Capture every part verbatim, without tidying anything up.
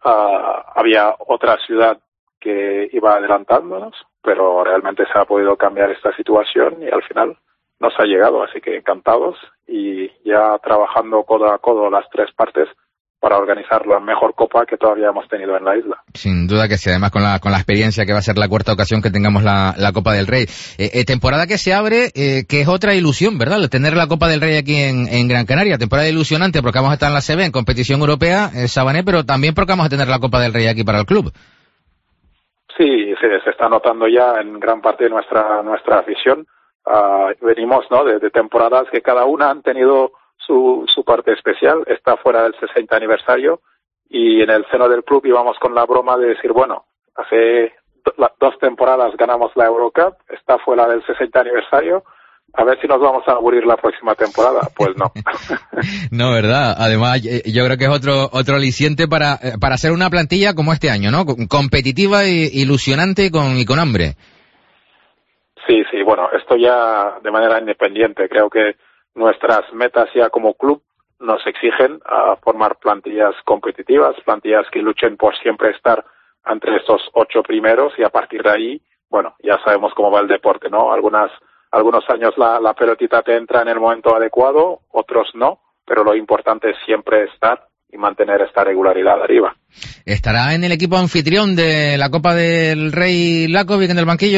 Uh, había otra ciudad que iba adelantándonos, pero realmente se ha podido cambiar esta situación y al final nos ha llegado, así que encantados y ya trabajando codo a codo las tres partes para organizar la mejor copa que todavía hemos tenido en la isla. Sin duda que sí, además con la con la experiencia que va a ser la cuarta ocasión que tengamos la, la Copa del Rey. Eh, eh, temporada que se abre, eh, que es otra ilusión, ¿verdad? El tener la Copa del Rey aquí en, en Gran Canaria. Temporada ilusionante porque vamos a estar en la C B, en competición europea, eh, Sabané, pero también porque vamos a tener la Copa del Rey aquí para el club. Sí, se, se está notando ya en gran parte de nuestra nuestra afición. Uh, venimos, ¿no?, de, de temporadas que cada una han tenido su, su parte especial. Está fuera del sesenta aniversario y en el seno del club íbamos con la broma de decir, bueno, hace do, la, dos temporadas ganamos la Eurocup, está fuera del sesenta aniversario, a ver si nos vamos a aburrir la próxima temporada. Pues no. No, ¿verdad? Además, yo creo que es otro otro aliciente para para hacer una plantilla como este año, ¿no? Competitiva, e ilusionante con, y con hambre. Sí, sí, bueno, esto ya de manera independiente. Creo que nuestras metas ya como club nos exigen a formar plantillas competitivas, plantillas que luchen por siempre estar entre estos ocho primeros y a partir de ahí, bueno, ya sabemos cómo va el deporte, ¿no? Algunas, algunos años la, la pelotita te entra en el momento adecuado, otros no, pero lo importante es siempre estar y mantener esta regularidad arriba. ¿Estará en el equipo anfitrión de la Copa del Rey Lakovic en el banquillo?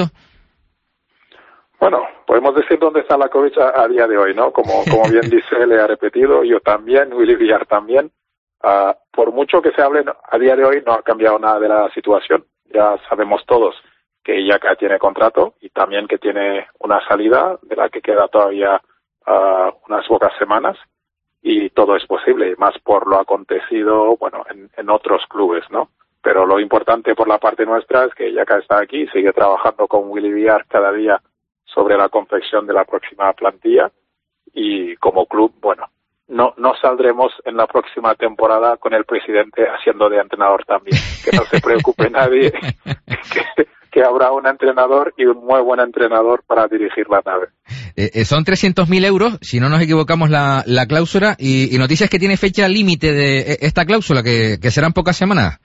Bueno, podemos decir dónde está Lakovic a, a día de hoy, ¿no? Como, como bien dice, le ha repetido, yo también, Willy Villar también. Uh, por mucho que se hable, a día de hoy no ha cambiado nada de la situación. Ya sabemos todos que Yaka tiene contrato y también que tiene una salida de la que queda todavía uh, unas pocas semanas y todo es posible, más por lo acontecido, bueno, en, en otros clubes, ¿no? Pero lo importante por la parte nuestra es que Yaka está aquí, sigue trabajando con Willy Villar cada día sobre la confección de la próxima plantilla y como club, bueno, no no saldremos en la próxima temporada con el presidente haciendo de entrenador también. Que no se preocupe nadie, que, que habrá un entrenador y un muy buen entrenador para dirigir la nave. Eh, son trescientos mil euros, si no nos equivocamos, la, la cláusula y, y noticias que tiene fecha límite de esta cláusula, que, que serán pocas semanas.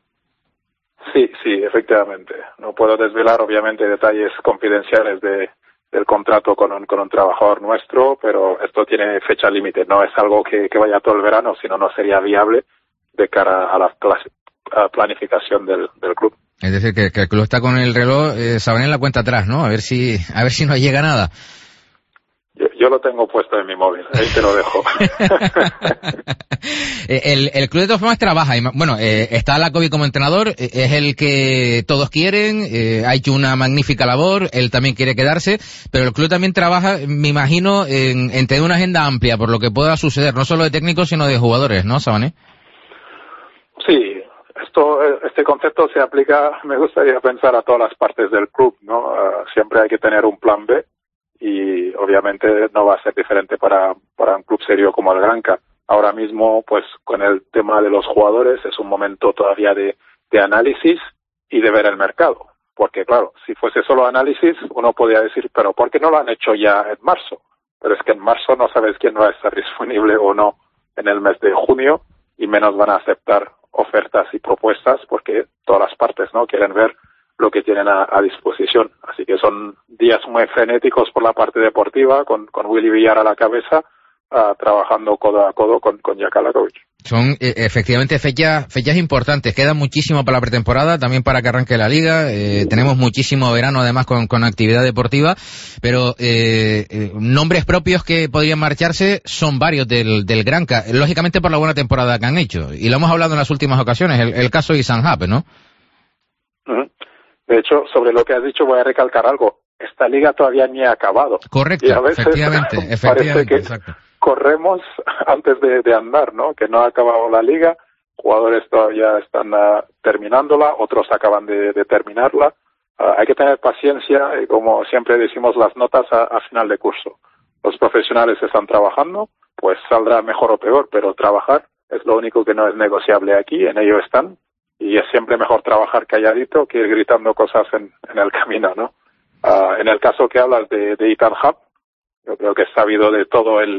Sí, sí, efectivamente. No puedo desvelar, obviamente, detalles confidenciales de, del contrato con un, con un trabajador nuestro, pero esto tiene fecha límite. No es algo que, que vaya todo el verano, sino no sería viable de cara a la a planificación del, del club. Es decir, que, que el club está con el reloj, eh, saben en la cuenta atrás, ¿no? A ver si, a ver si no llega nada. Yo, yo lo tengo puesto en mi móvil, ahí te lo dejo. el, el club de todas formas trabaja, y, bueno, eh, está Lakovic como entrenador, eh, es el que todos quieren, eh, ha hecho una magnífica labor, él también quiere quedarse, pero el club también trabaja, me imagino, en, en tener una agenda amplia por lo que pueda suceder, no solo de técnicos, sino de jugadores, ¿no, Sabané? Sí, esto, este concepto se aplica, me gustaría pensar, a todas las partes del club, ¿no? Uh, siempre hay que tener un plan B. Y obviamente no va a ser diferente para, para un club serio como el Granca. Ahora mismo, pues con el tema de los jugadores, es un momento todavía de, de análisis y de ver el mercado. Porque claro, si fuese solo análisis, uno podría decir, pero ¿por qué no lo han hecho ya en marzo? Pero es que en marzo no sabes quién va a estar disponible o no en el mes de junio y menos van a aceptar ofertas y propuestas porque todas las partes, ¿no?, quieren ver lo que tienen a, a disposición. Así que son días muy frenéticos por la parte deportiva, con, con Willy Villar a la cabeza, uh, trabajando codo a codo con, con Jaka Lakovic. Son eh, efectivamente fechas fechas importantes. Queda muchísimo para la pretemporada, también para que arranque la liga. Eh, tenemos muchísimo verano además con, con actividad deportiva, pero eh, eh, nombres propios que podrían marcharse son varios del, del Granca, lógicamente por la buena temporada que han hecho. Y lo hemos hablado en las últimas ocasiones, el, el caso de Isan Hape, ¿no? Uh-huh. De hecho, sobre lo que has dicho voy a recalcar algo. Esta liga todavía ni ha acabado. Correcto, y a veces efectivamente, parece efectivamente, que exacto. corremos antes de, de andar, ¿no? Que no ha acabado la liga, jugadores todavía están uh, terminándola, otros acaban de, de terminarla. Uh, hay que tener paciencia y, como siempre decimos, las notas a, a final de curso. Los profesionales están trabajando, pues saldrá mejor o peor, pero trabajar es lo único que no es negociable aquí, en ello están. Y es siempre mejor trabajar calladito que ir gritando cosas en, en el camino, ¿no? Uh, en el caso que hablas de, de Ethan Hape, yo creo que es sabido de todo el,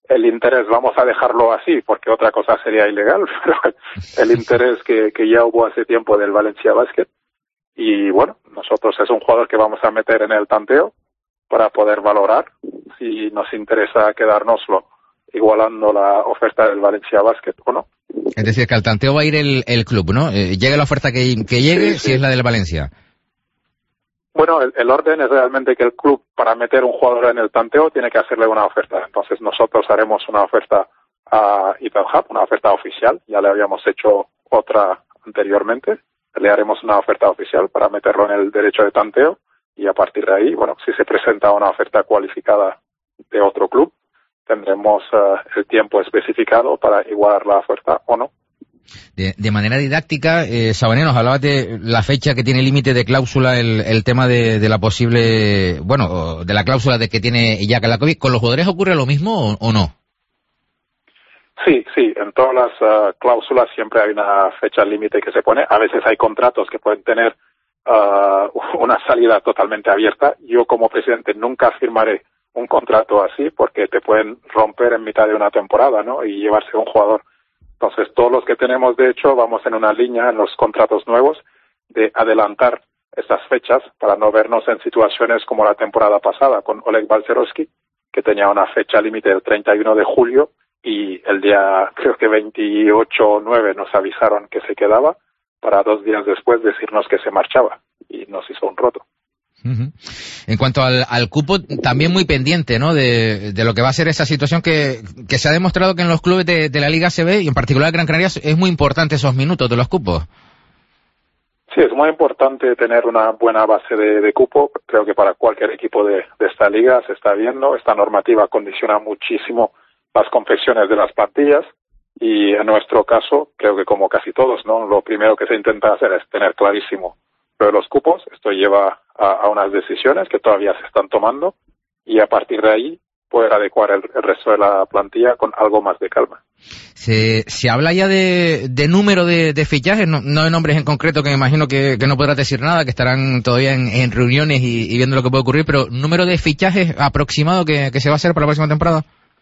el interés, vamos a dejarlo así, porque otra cosa sería ilegal, pero el interés que, que ya hubo hace tiempo del Valencia Basket. Y bueno, nosotros es un jugador que vamos a meter en el tanteo para poder valorar si nos interesa quedárnoslo igualando la oferta del Valencia Basket o no. Es decir, que al tanteo va a ir el, el club, ¿no? Eh, llegue la oferta que, que llegue, sí, si sí. es la del Valencia. Bueno, el, el orden es realmente que el club, para meter un jugador en el tanteo, tiene que hacerle una oferta. Entonces nosotros haremos una oferta a Ethan Hub, una oferta oficial. Ya le habíamos hecho otra anteriormente. Le haremos una oferta oficial para meterlo en el derecho de tanteo. Y a partir de ahí, bueno, si se presenta una oferta cualificada de otro club, tendremos uh, el tiempo especificado para igualar la oferta o no. De, de manera didáctica, eh, Sabané, nos hablabas de la fecha que tiene límite de cláusula, el, el tema de, de la posible, bueno, de la cláusula de que tiene Jack Lakovic. ¿Con los jugadores ocurre lo mismo o, o no? Sí, sí, en todas las uh, cláusulas siempre hay una fecha límite que se pone. A veces hay contratos que pueden tener uh, una salida totalmente abierta. Yo como presidente nunca firmaré un contrato así porque te pueden romper en mitad de una temporada, ¿no? Y llevarse un jugador. Entonces, todos los que tenemos, de hecho, vamos en una línea en los contratos nuevos de adelantar estas fechas para no vernos en situaciones como la temporada pasada con Oleg Balcerowski, que tenía una fecha límite del treinta y uno de julio y el día, creo que veintiocho o nueve nos avisaron que se quedaba para dos días después decirnos que se marchaba y nos hizo un roto. Uh-huh. En cuanto al, al cupo, también muy pendiente, ¿no? De, de lo que va a ser esa situación que, que se ha demostrado que en los clubes de, de la Liga A C B y en particular Gran Canaria es muy importante esos minutos de los cupos. Sí, es muy importante tener una buena base de, de cupo. Creo que para cualquier equipo de, de esta liga se está viendo. Esta normativa condiciona muchísimo las confecciones de las plantillas y en nuestro caso, creo que como casi todos, ¿no? Lo primero que se intenta hacer es tener clarísimo pero los cupos. Esto lleva a, a unas decisiones que todavía se están tomando y a partir de ahí poder adecuar el, el resto de la plantilla con algo más de calma. Se, se habla ya de, de número de, de fichajes, no, no de nombres en concreto, que me imagino que, que no podrás decir nada, que estarán todavía en, en reuniones y, y viendo lo que puede ocurrir, pero número de fichajes aproximado que, que se va a hacer para la próxima temporada.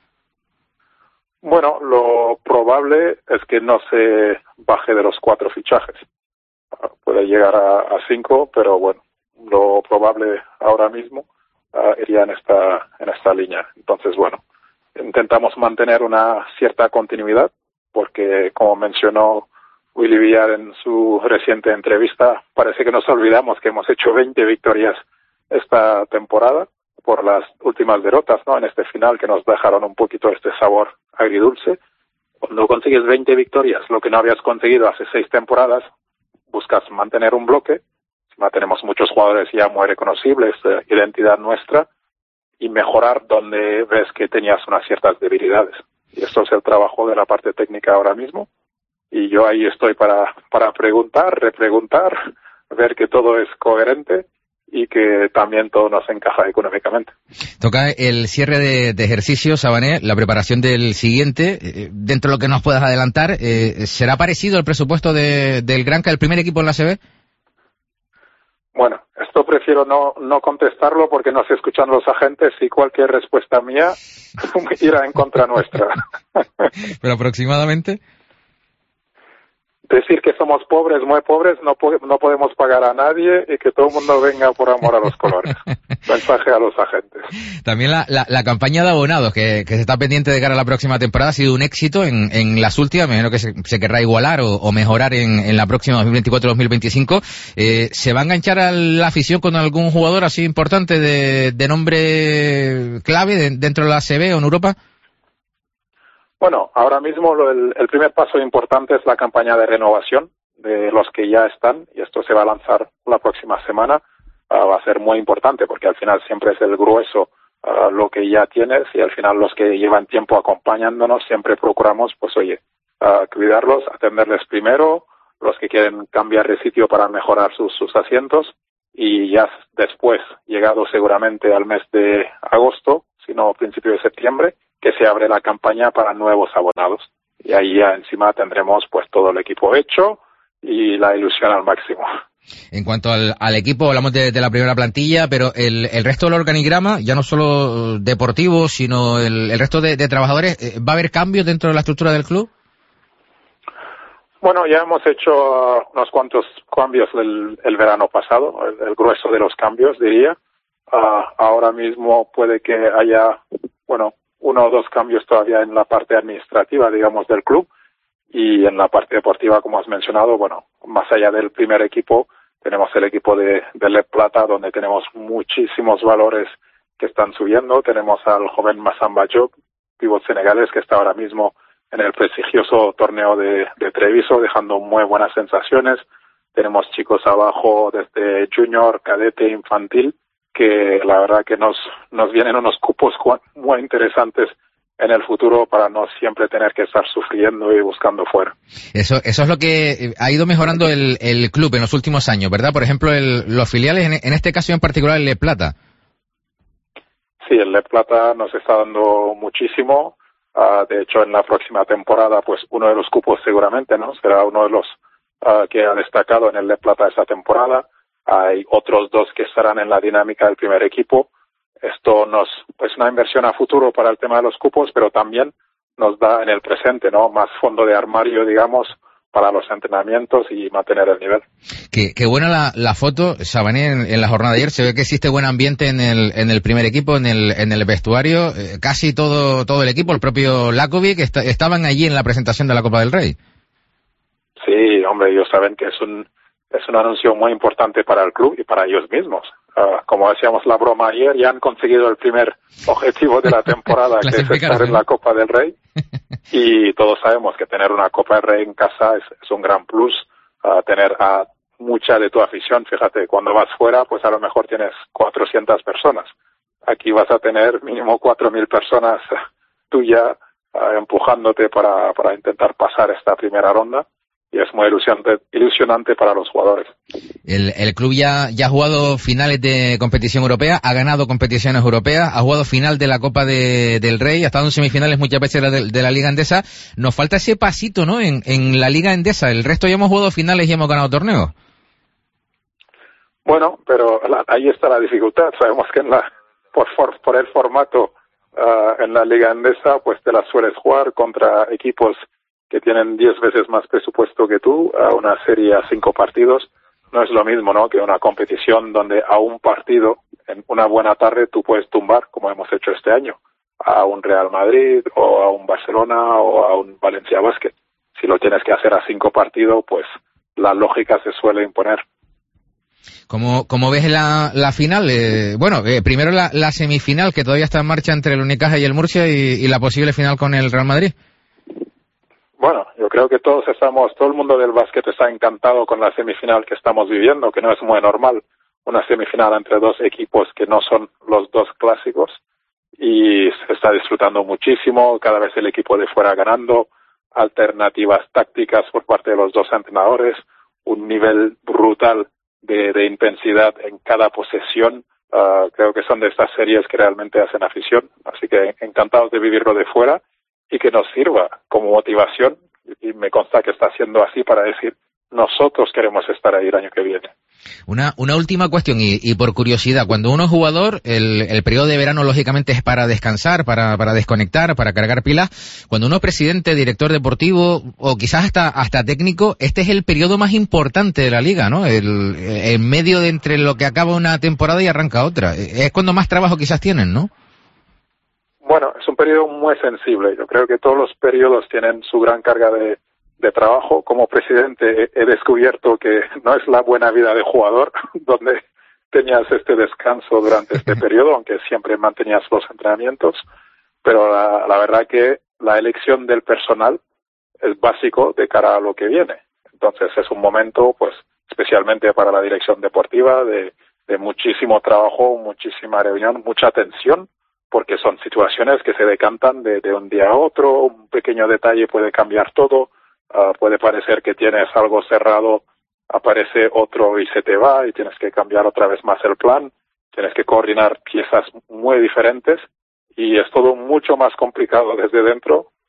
Bueno, lo probable es que no se baje de los cuatro fichajes. Puede llegar a, a cinco, pero bueno, lo probable ahora mismo uh, iría en esta en esta línea. Entonces, bueno, intentamos mantener una cierta continuidad, porque como mencionó Willy Villar en su reciente entrevista, parece que nos olvidamos que hemos hecho veinte victorias esta temporada por las últimas derrotas, ¿no? En este final que nos dejaron un poquito este sabor agridulce. Cuando consigues veinte victorias, lo que no habías conseguido hace seis temporadas, buscas mantener un bloque. Tenemos muchos jugadores ya muy reconocibles, eh, identidad nuestra, y mejorar donde ves que tenías unas ciertas debilidades. Y esto es el trabajo de la parte técnica ahora mismo. Y yo ahí estoy para, para preguntar, repreguntar, ver que todo es coherente y que también todo nos encaja económicamente. Toca el cierre de, de ejercicio, Sabané, la preparación del siguiente. Eh, dentro de lo que nos puedas adelantar, eh, ¿será parecido al presupuesto de, del Granca, el primer equipo en la A C B? Bueno, esto prefiero no, no contestarlo porque no se escuchan los agentes y cualquier respuesta mía irá en contra nuestra. ¿Pero aproximadamente? Decir que somos pobres, muy pobres, no, po- no podemos pagar a nadie y que todo el mundo venga por amor a los colores. Mensaje a los agentes. También la, la, la campaña de abonados que, que se está pendiente de cara a la próxima temporada ha sido un éxito en, en las últimas. Me imagino que se, se querrá igualar o, o mejorar en, en la próxima dos mil veinticuatro dos mil veinticinco. Eh, ¿Se va a enganchar a la afición con algún jugador así importante de, de nombre clave de, dentro de la A C B o en Europa? Bueno, ahora mismo lo, el, el primer paso importante es la campaña de renovación de los que ya están, y esto se va a lanzar la próxima semana. Uh, va a ser muy importante porque al final siempre es el grueso uh, lo que ya tienes, y al final los que llevan tiempo acompañándonos siempre procuramos, pues oye, uh, cuidarlos, atenderles primero, los que quieren cambiar de sitio para mejorar sus, sus asientos, y ya después, llegado seguramente al mes de agosto, si no principio de septiembre, que se abre la campaña para nuevos abonados. Y ahí ya encima tendremos pues todo el equipo hecho y la ilusión al máximo. En cuanto al, al equipo, hablamos de, de la primera plantilla, pero el, el resto del organigrama, ya no solo deportivo, sino el, el resto de, de trabajadores, ¿va a haber cambios dentro de la estructura del club? Bueno, ya hemos hecho uh, unos cuantos cambios el, el verano pasado, el, el grueso de los cambios, diría. Uh, ahora mismo puede que haya, bueno, uno o dos cambios todavía en la parte administrativa, digamos, del club. Y en la parte deportiva, como has mencionado, bueno, más allá del primer equipo, tenemos el equipo de, de Le Plata, donde tenemos muchísimos valores que están subiendo. Tenemos al joven Massamba Diop, pívot senegalés, que está ahora mismo en el prestigioso torneo de, de Treviso, dejando muy buenas sensaciones. Tenemos chicos abajo desde junior, cadete, infantil, que la verdad que nos, nos vienen unos cupos muy interesantes en el futuro para no siempre tener que estar sufriendo y buscando fuera. Eso, eso es lo que ha ido mejorando el, el club en los últimos años, ¿verdad? Por ejemplo, el, los filiales, en, en este caso en particular el Le Plata. Sí, el Le Plata nos está dando muchísimo. Uh, de hecho, en la próxima temporada, pues uno de los cupos seguramente, ¿no? Será uno de los uh, que ha destacado en el Le Plata esta temporada. Hay otros dos que estarán en la dinámica del primer equipo. Esto nos es una inversión a futuro para el tema de los cupos, pero también nos da en el presente, ¿no? Más fondo de armario, digamos, para los entrenamientos y mantener el nivel. Qué, qué buena la, la foto, Sabané, en, en la jornada de ayer. Se ve que existe buen ambiente en el, en el primer equipo, en el, en el vestuario. Eh, casi todo, todo el equipo, el propio Lakovic, est- estaban allí en la presentación de la Copa del Rey. Sí, hombre, ellos saben que es un, es un anuncio muy importante para el club y para ellos mismos. Uh, como decíamos la broma ayer, ya han conseguido el primer objetivo de la temporada, que es estar en la Copa del Rey. Y todos sabemos que tener una Copa del Rey en casa es, es un gran plus. Uh, tener a mucha de tu afición, fíjate, cuando vas fuera, pues a lo mejor tienes cuatrocientas personas. Aquí vas a tener mínimo cuatro mil personas tuya uh, empujándote para, para intentar pasar esta primera ronda. Y es muy ilusionante, ilusionante para los jugadores. El, el club ya, ya ha jugado finales de competición europea, ha ganado competiciones europeas, ha jugado final de la Copa de, del Rey, ha estado en semifinales muchas veces de, de la Liga Endesa. Nos falta ese pasito, ¿no? En, en la Liga Endesa. El resto ya hemos jugado finales y hemos ganado torneos. Bueno, pero la, ahí está la dificultad. Sabemos que en la, por, for, por el formato uh, en la Liga Endesa, pues te la sueles jugar contra equipos que tienen diez veces más presupuesto que tú, a una serie a cinco partidos. No es lo mismo, ¿no?, que una competición donde a un partido, en una buena tarde, tú puedes tumbar, como hemos hecho este año, a un Real Madrid, o a un Barcelona, o a un Valencia Basket. Si lo tienes que hacer a cinco partidos, pues la lógica se suele imponer. ¿Cómo, cómo ves la, la final? Eh, bueno, eh, primero la, la semifinal, que todavía está en marcha entre el Unicaja y el Murcia, y, y la posible final con el Real Madrid. Bueno, yo creo que todos estamos, todo el mundo del básquet está encantado con la semifinal que estamos viviendo, que no es muy normal, una semifinal entre dos equipos que no son los dos clásicos, y se está disfrutando muchísimo, cada vez el equipo de fuera ganando, alternativas tácticas por parte de los dos entrenadores, un nivel brutal de, de intensidad en cada posesión. Uh, creo que son de estas series que realmente hacen afición, así que encantados de vivirlo de fuera y que nos sirva como motivación, y me consta que está siendo así, para decir, nosotros queremos estar ahí el año que viene. Una, una última cuestión, y, y por curiosidad, cuando uno es jugador, el, el periodo de verano lógicamente es para descansar, para, para desconectar, para cargar pilas. Cuando uno es presidente, director deportivo, o quizás hasta, hasta técnico, este es el periodo más importante de la liga, ¿no? El, el medio de entre lo que acaba una temporada y arranca otra. Es cuando más trabajo quizás tienen, ¿no? Bueno, es un periodo muy sensible. Yo creo que todos los periodos tienen su gran carga de, de trabajo. Como presidente he, he descubierto que no es la buena vida de jugador, donde tenías este descanso durante este periodo, aunque siempre mantenías los entrenamientos. Pero la, la verdad que la elección del personal es básico de cara a lo que viene. Entonces es un momento, pues, especialmente para la dirección deportiva, de, de muchísimo trabajo, muchísima reunión, mucha tensión, porque son situaciones que se decantan de, de un día a otro. Un pequeño detalle puede cambiar todo. Uh, puede parecer que tienes algo cerrado, aparece otro y se te va, y tienes que cambiar otra vez más el plan. Tienes que coordinar piezas muy diferentes, y es todo mucho más complicado desde dentro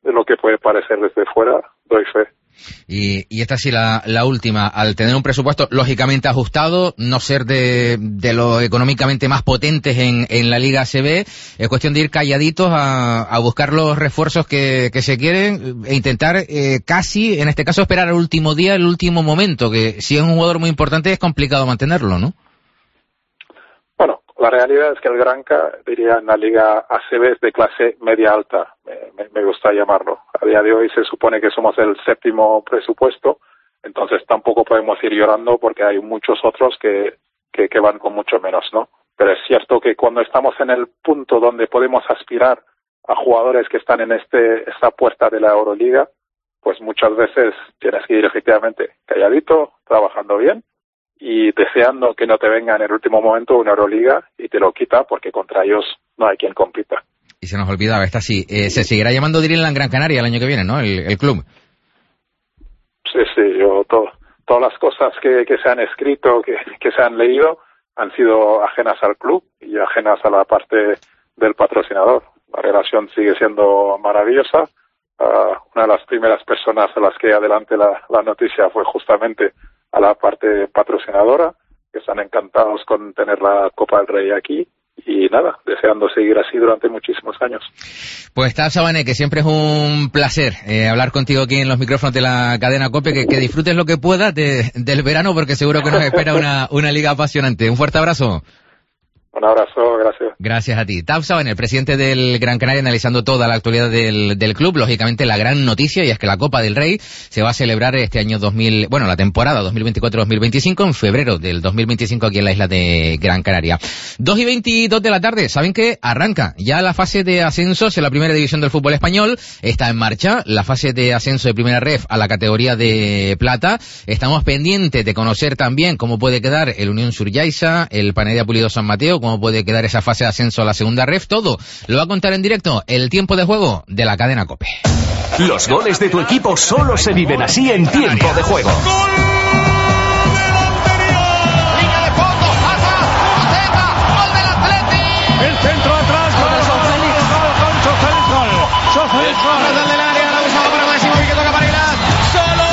de lo que puede parecer desde fuera, doy fe. Y, y esta sí la, la última, al tener un presupuesto lógicamente ajustado, no ser de, de lo económicamente más potentes en, en la Liga A C B, es cuestión de ir calladitos a, a buscar los refuerzos que, que se quieren e intentar eh, casi, en este caso, esperar al último día, el último momento, que si es un jugador muy importante es complicado mantenerlo, ¿no? Bueno, la realidad es que el Granca, diría, en la Liga A C B es de clase media-alta, me, me, me gusta llamarlo. A día de hoy se supone que somos el séptimo presupuesto, entonces tampoco podemos ir llorando porque hay muchos otros que, que, que van con mucho menos, ¿no? Pero es cierto que cuando estamos en el punto donde podemos aspirar a jugadores que están en este esta puerta de la Euroliga, pues muchas veces tienes que ir efectivamente calladito, trabajando bien, y deseando que no te venga en el último momento una Euroliga y te lo quita porque contra ellos no hay quien compita. Y se nos olvidaba, esta sí, eh, se seguirá llamando Dreamland Gran Canaria el año que viene, ¿no? El, el club. Sí, sí, yo to, todas las cosas que, que se han escrito, que, que se han leído, han sido ajenas al club y ajenas a la parte del patrocinador. La relación sigue siendo maravillosa. Uh, una de las primeras personas a las que adelante la, la noticia fue justamente a la parte patrocinadora, que están encantados con tener la Copa del Rey aquí y nada, deseando seguir así durante muchísimos años. Pues Tab Sabané, que siempre es un placer eh, hablar contigo aquí en los micrófonos de la cadena COPE, que, que disfrutes lo que puedas de, del verano porque seguro que nos espera una, una liga apasionante. Un fuerte abrazo. Un abrazo, gracias. Gracias a ti. Tab Sabané, el presidente del Gran Canaria, analizando toda la actualidad del, del club. Lógicamente, la gran noticia, y es que la Copa del Rey se va a celebrar este año dos mil, bueno, la temporada dos mil veinticuatro dos mil veinticinco, en febrero del dos mil veinticinco aquí en la isla de Gran Canaria. dos y veintidós de la tarde, ¿saben qué? Arranca ya la fase de ascensos en la primera división del fútbol español. Está en marcha la fase de ascenso de primera ref a la categoría de plata. Estamos pendientes de conocer también cómo puede quedar el Unión Suryaisa, el Panería Pulido San Mateo, cómo puede quedar esa fase de ascenso a la segunda ref. Todo lo va a contar en directo el tiempo de juego de la cadena COPE. Los goles de tu equipo solo se viven así en tiempo de juego. Línea de fondo, pasa, Uceta, gol del Atleti. El centro atrás, gol de Sofélix. Gol, Sofélix, gol. Sofélix, gol. Desde el área, la usaba para Máximo y que toca para Ilas. Solo.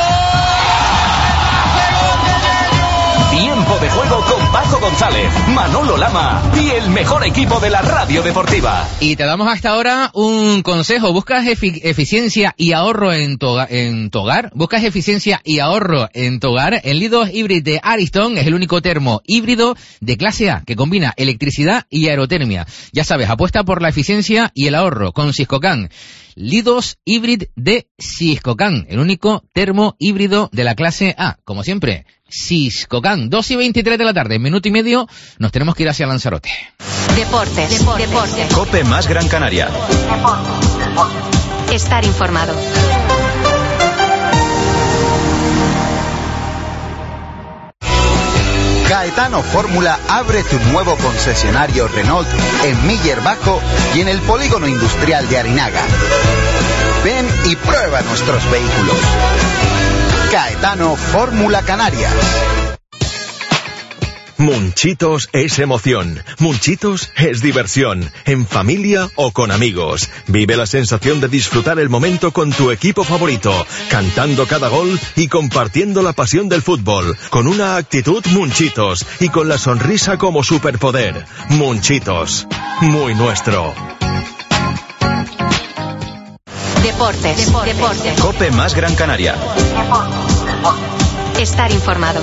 Tiempo de juego con Paco González, Manolo Lama y el mejor equipo de la radio deportiva. Y te damos hasta ahora un consejo. ¿Buscas efi- eficiencia y ahorro en tu, en tu hogar? ¿Buscas eficiencia y ahorro en tu hogar? El Lidos Hybrid de Ariston es el único termo híbrido de clase A que combina electricidad y aerotermia. Ya sabes, apuesta por la eficiencia y el ahorro con Siscocan. Lidos Hybrid de Siscocan, el único termo híbrido de la clase A. Como siempre, Siscocan, dos y veintitrés de la tarde, minuto y medio, nos tenemos que ir hacia Lanzarote. Deportes, deportes, deportes. COPE más Gran Canaria. Deportes, deportes. Estar informado. Gaetano Fórmula abre tu nuevo concesionario Renault en Miller Bajo y en el polígono industrial de Arinaga. Ven y prueba nuestros vehículos. Gaetano Fórmula Canarias. Munchitos es emoción, Munchitos es diversión, en familia o con amigos. Vive la sensación de disfrutar el momento con tu equipo favorito, cantando cada gol y compartiendo la pasión del fútbol, con una actitud Munchitos y con la sonrisa como superpoder. Munchitos, muy nuestro. Deportes, deportes, deportes. COPE más Gran Canaria. Deportes, deportes. Estar informado.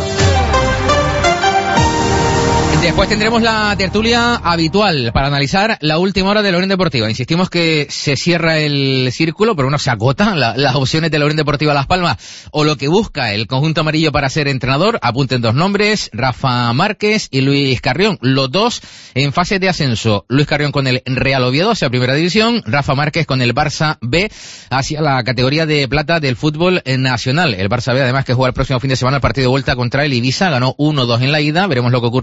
Después tendremos la tertulia habitual para analizar la última hora de la Unión Deportiva. Insistimos que se cierra el círculo, pero bueno, se agotan la, las opciones de la Unión Deportiva Las Palmas o lo que busca el conjunto amarillo para ser entrenador. Apunten dos nombres, Rafa Márquez y Luis Carrión, los dos en fase de ascenso. Luis Carrión con el Real Oviedo hacia Primera División, Rafa Márquez con el Barça B hacia la categoría de plata del fútbol nacional. El Barça B, además, que juega el próximo fin de semana el partido de vuelta contra el Ibiza, ganó uno dos en la ida. Veremos lo que ocurre porque juega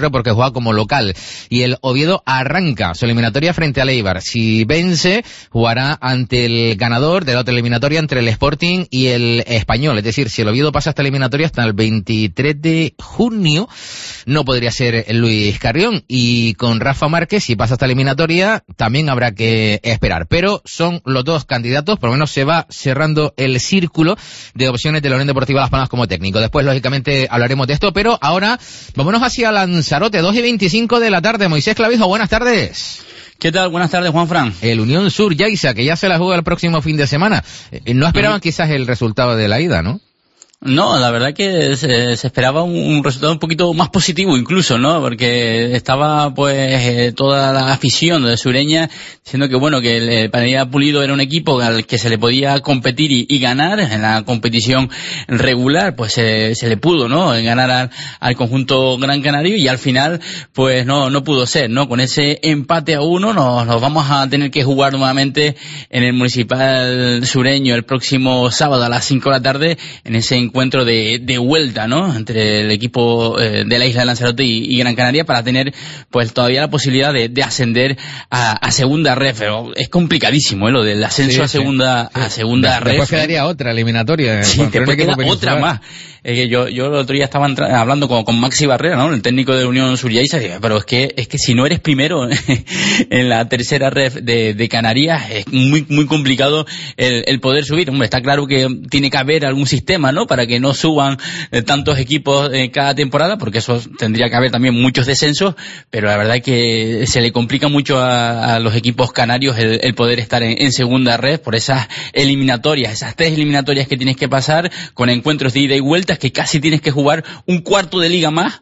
juega como local. Y el Oviedo arranca su eliminatoria frente al Eibar. Si vence, jugará ante el ganador de la otra eliminatoria entre el Sporting y el Español. Es decir, si el Oviedo pasa esta eliminatoria hasta el veintitrés de junio, no podría ser Luis Carrión. Y con Rafa Márquez, si pasa esta eliminatoria, también habrá que esperar. Pero son los dos candidatos, por lo menos se va cerrando el círculo de opciones de la Unión Deportiva Las Palmas como técnico. Después, lógicamente, hablaremos de esto, pero ahora vámonos hacia Lanzarote, dos y veinticinco de la tarde. Moisés Clavijo, buenas tardes. ¿Qué tal? Buenas tardes, Juanfran. El Unión Sur Yaiza, que ya se la juega el próximo fin de semana. No esperaban mm. quizás el resultado de la ida, ¿no? No, la verdad que se, se esperaba un, un resultado un poquito más positivo incluso, ¿no? Porque estaba pues eh, toda la afición de sureña diciendo que bueno, que el, el Panería Pulido era un equipo al que se le podía competir y, y ganar en la competición regular, pues se, se le pudo, ¿no? Ganar al, al conjunto Gran Canario y al final pues no no pudo ser, ¿no? Con ese empate a uno nos, nos vamos a tener que jugar nuevamente en el Municipal Sureño el próximo sábado a las cinco de la tarde en ese encuentro de, de vuelta, ¿no? Entre el equipo eh, de la isla de Lanzarote y, y Gran Canaria para tener, pues, todavía la posibilidad de, de ascender a, a segunda red. Pero es complicadísimo, ¿eh? Lo del ascenso sí, a segunda, sí. a segunda de, red. Después quedaría otra eliminatoria. Sí, después queda otra más. Eh, yo, yo el otro día estaba entra- hablando con, con Maxi Barrera, ¿no? El técnico de Unión Sur Yaiza, pero es que, es que si no eres primero en la tercera red de, de Canarias, es muy, muy complicado el, el poder subir. Hombre, está claro que tiene que haber algún sistema, ¿no? Para que no suban eh, tantos equipos en cada temporada, porque eso tendría que haber también muchos descensos, pero la verdad es que se le complica mucho a, a los equipos canarios el, el poder estar en, en segunda red por esas eliminatorias, esas tres eliminatorias que tienes que pasar con encuentros de ida y vuelta, que casi tienes que jugar un cuarto de liga más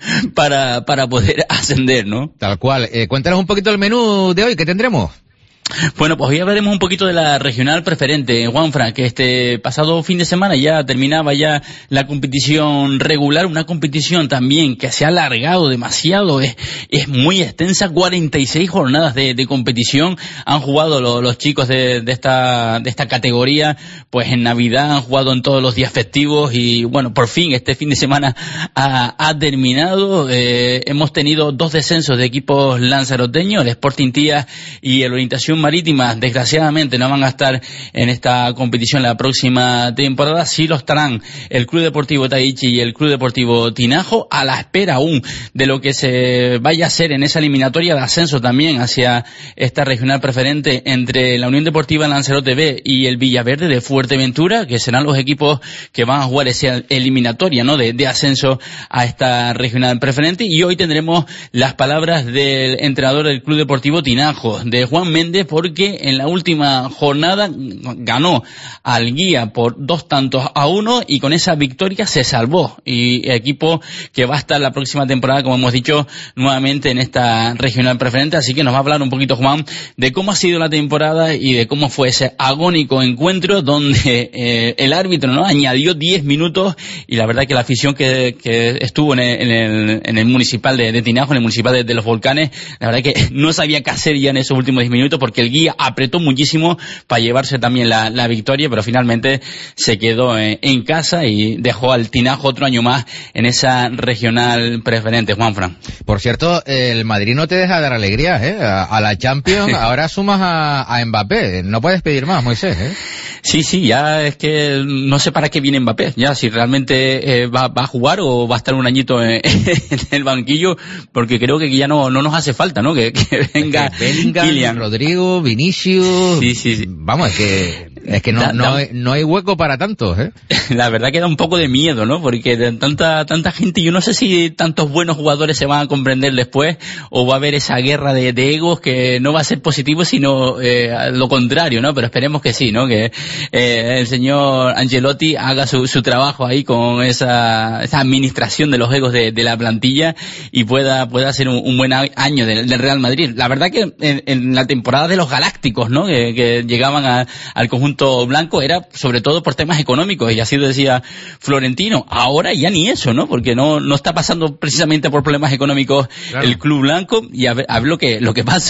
para, para poder ascender, ¿no? Tal cual. Eh, cuéntanos un poquito el menú de hoy que tendremos. Bueno, pues hoy hablaremos un poquito de la regional preferente, Juanfran, que este pasado fin de semana ya terminaba ya la competición regular, una competición también que se ha alargado demasiado, es, es muy extensa, cuarenta y seis jornadas de, de competición han jugado lo, los chicos de, de esta de esta categoría, pues en Navidad han jugado en todos los días festivos y bueno, por fin este fin de semana ha, ha terminado, eh, hemos tenido dos descensos de equipos lanzaroteños, el Sporting Tías y el Orientación Marítima, desgraciadamente no van a estar en esta competición la próxima temporada, sí lo estarán el Club Deportivo Taichi y el Club Deportivo Tinajo, a la espera aún de lo que se vaya a hacer en esa eliminatoria de ascenso también hacia esta regional preferente entre la Unión Deportiva Lanzarote B y el Villaverde de Fuerteventura, que serán los equipos que van a jugar esa eliminatoria, ¿no? de, de ascenso a esta regional preferente. Y hoy tendremos las palabras del entrenador del Club Deportivo Tinajo, de Juan Méndez, porque en la última jornada ganó al Guía por dos tantos a uno y con esa victoria se salvó. Y equipo que va a estar la próxima temporada, como hemos dicho, nuevamente en esta regional preferente. Así que nos va a hablar un poquito, Juan, de cómo ha sido la temporada y de cómo fue ese agónico encuentro donde eh, el árbitro no añadió diez minutos y la verdad que la afición que, que estuvo en el, en el, en el municipal de, de Tinajo, en el municipal de, de Los Volcanes, la verdad que no sabía qué hacer ya en esos últimos diez minutos porque el Guía apretó muchísimo para llevarse también la, la victoria, pero finalmente se quedó en, en casa y dejó al Tinajo otro año más en esa regional preferente, Juanfran. Por cierto, el Madrid no te deja dar alegrías, ¿eh? A, a la Champions, ahora sumas a, a Mbappé, no puedes pedir más, Moisés, ¿eh? Sí, sí, ya es que no sé para qué viene Mbappé, ya si realmente eh, va, va a jugar o va a estar un añito en, en el banquillo, porque creo que ya no, no nos hace falta, ¿no? Que, que venga es que Bellingham, Kylian. Rodrigo, Vinicius, sí, sí, sí. Vamos, es que es que no, da, no, da, hay, no hay hueco para tantos, ¿eh? La verdad que da un poco de miedo, ¿no? Porque de tanta tanta gente, yo no sé si tantos buenos jugadores se van a comprender después o va a haber esa guerra de, de egos que no va a ser positivo, sino eh, lo contrario, ¿no? Pero esperemos que sí, ¿no? Que eh, el señor Ancelotti haga su, su trabajo ahí con esa, esa administración de los egos de, de la plantilla y pueda pueda ser un, un buen año del, del Real Madrid. La verdad que en, en la temporada de los Galácticos, ¿no? Que, que llegaban a, al conjunto blanco era sobre todo por temas económicos y así lo decía Florentino. Ahora ya ni eso, ¿no? Porque no no está pasando precisamente por problemas económicos claro. El club blanco y a ver, a ver lo que lo que pasa.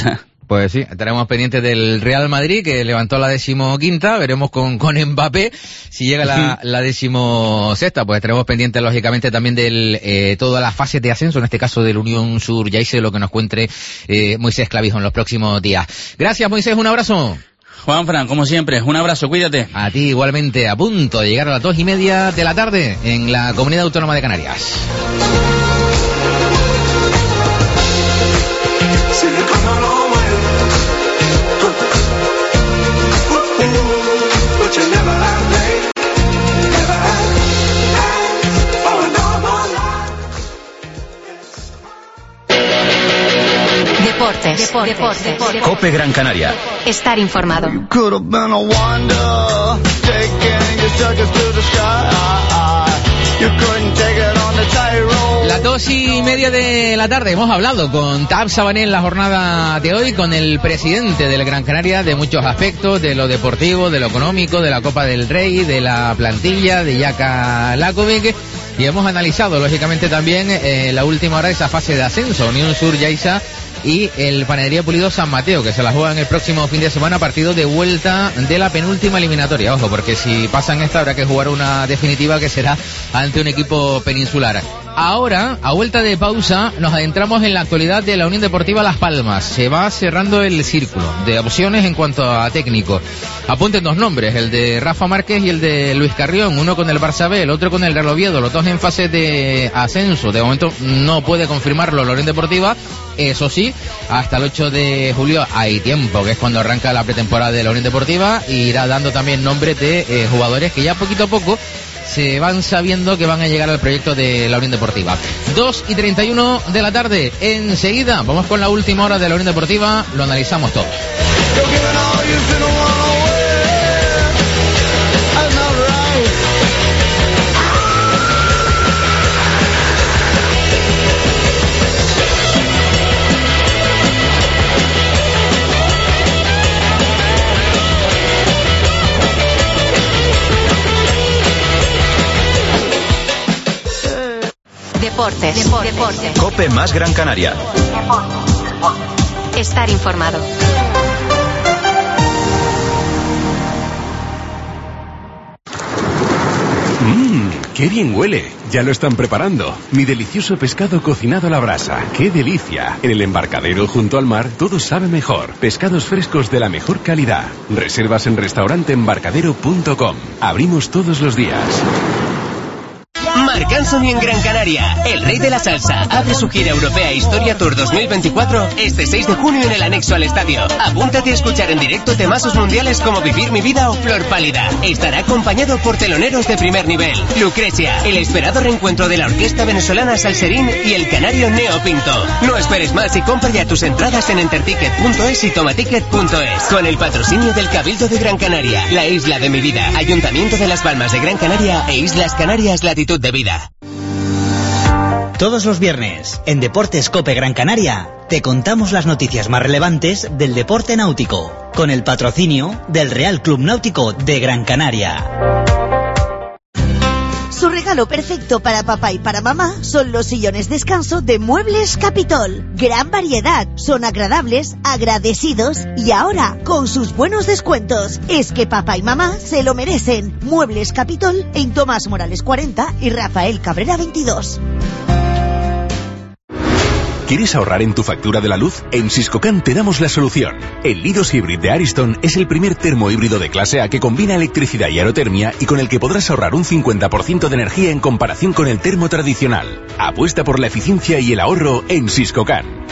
Pues sí, estaremos pendientes del Real Madrid, que levantó la decimoquinta, veremos con, con Mbappé si llega la, la decimosexta, pues estaremos pendientes lógicamente también de eh, todas las fases de ascenso, en este caso del Unión Sur Yaiza, lo que nos cuente eh, Moisés Clavijo en los próximos días. Gracias, Moisés, un abrazo. Juanfran, como siempre, un abrazo, cuídate. A ti igualmente, a punto de llegar a las dos y media de la tarde en la Comunidad Autónoma de Canarias. Deportes. Deportes. Deportes. Deportes. Cope Gran Canaria. Estar informado. Las dos y media de la tarde hemos hablado con Tab Sabané en la jornada de hoy, con el presidente del Gran Canaria, de muchos aspectos, de lo deportivo, de lo económico, de la Copa del Rey, de la plantilla, de Jaka Lakovic, y hemos analizado lógicamente también eh, la última hora de esa fase de ascenso, Unión Sur Yaiza y el Panadería Pulido San Mateo, que se la juegan el próximo fin de semana, partido de vuelta de la penúltima eliminatoria. Ojo, porque si pasan esta habrá que jugar una definitiva que será ante un equipo peninsular. Ahora, a vuelta de pausa, nos adentramos en la actualidad de la Unión Deportiva Las Palmas. Se va cerrando el círculo de opciones en cuanto a técnico. Apunten dos nombres, el de Rafa Márquez y el de Luis Carrión, uno con el Barça B, el otro con el Real Oviedo, los dos en fase de ascenso. De momento no puede confirmarlo la Unión Deportiva. Eso sí, hasta el ocho de julio hay tiempo, que es cuando arranca la pretemporada de la Unión Deportiva, y irá dando también nombres de eh, jugadores que ya poquito a poco se van sabiendo que van a llegar al proyecto de la Unión Deportiva. dos y treinta y uno de la tarde, enseguida vamos con la última hora de la Unión Deportiva, lo analizamos todo. Deportes. Deportes. Deportes. Cope más Gran Canaria. Estar informado. Mmm, qué bien huele. Ya lo están preparando. Mi delicioso pescado cocinado a la brasa. ¡Qué delicia! En el embarcadero junto al mar todo sabe mejor. Pescados frescos de la mejor calidad. Reservas en restaurante embarcadero punto com. Abrimos todos los días. Marc Anthony en Gran Canaria, el rey de la salsa, abre su gira europea Historia Tour dos mil veinticuatro este seis de junio en el anexo al estadio. Apúntate a escuchar en directo temazos mundiales como Vivir mi vida o Flor pálida. Estará acompañado por teloneros de primer nivel, Lucrecia, el esperado reencuentro de la orquesta venezolana Salserín y el canario Neo Pinto. No esperes más y compra ya tus entradas en enterticket punto es y tomaticket punto es. Con el patrocinio del Cabildo de Gran Canaria, la isla de mi vida, Ayuntamiento de Las Palmas de Gran Canaria e Islas Canarias Latitud de Vida. Todos los viernes, en Deportes Cope Gran Canaria, te contamos las noticias más relevantes del deporte náutico, con el patrocinio del Real Club Náutico de Gran Canaria. Su regalo perfecto para papá y para mamá son los sillones descanso de Muebles Capitol. Gran variedad, son agradables, agradecidos y ahora con sus buenos descuentos. Es que papá y mamá se lo merecen. Muebles Capitol en Tomás Morales cuarenta y Rafael Cabrera veintidós. ¿Quieres ahorrar en tu factura de la luz? En Siscocan te damos la solución. El Lidos Hybrid de Ariston es el primer termo híbrido de clase A que combina electricidad y aerotermia y con el que podrás ahorrar un cincuenta por ciento de energía en comparación con el termo tradicional. Apuesta por la eficiencia y el ahorro en Siscocan.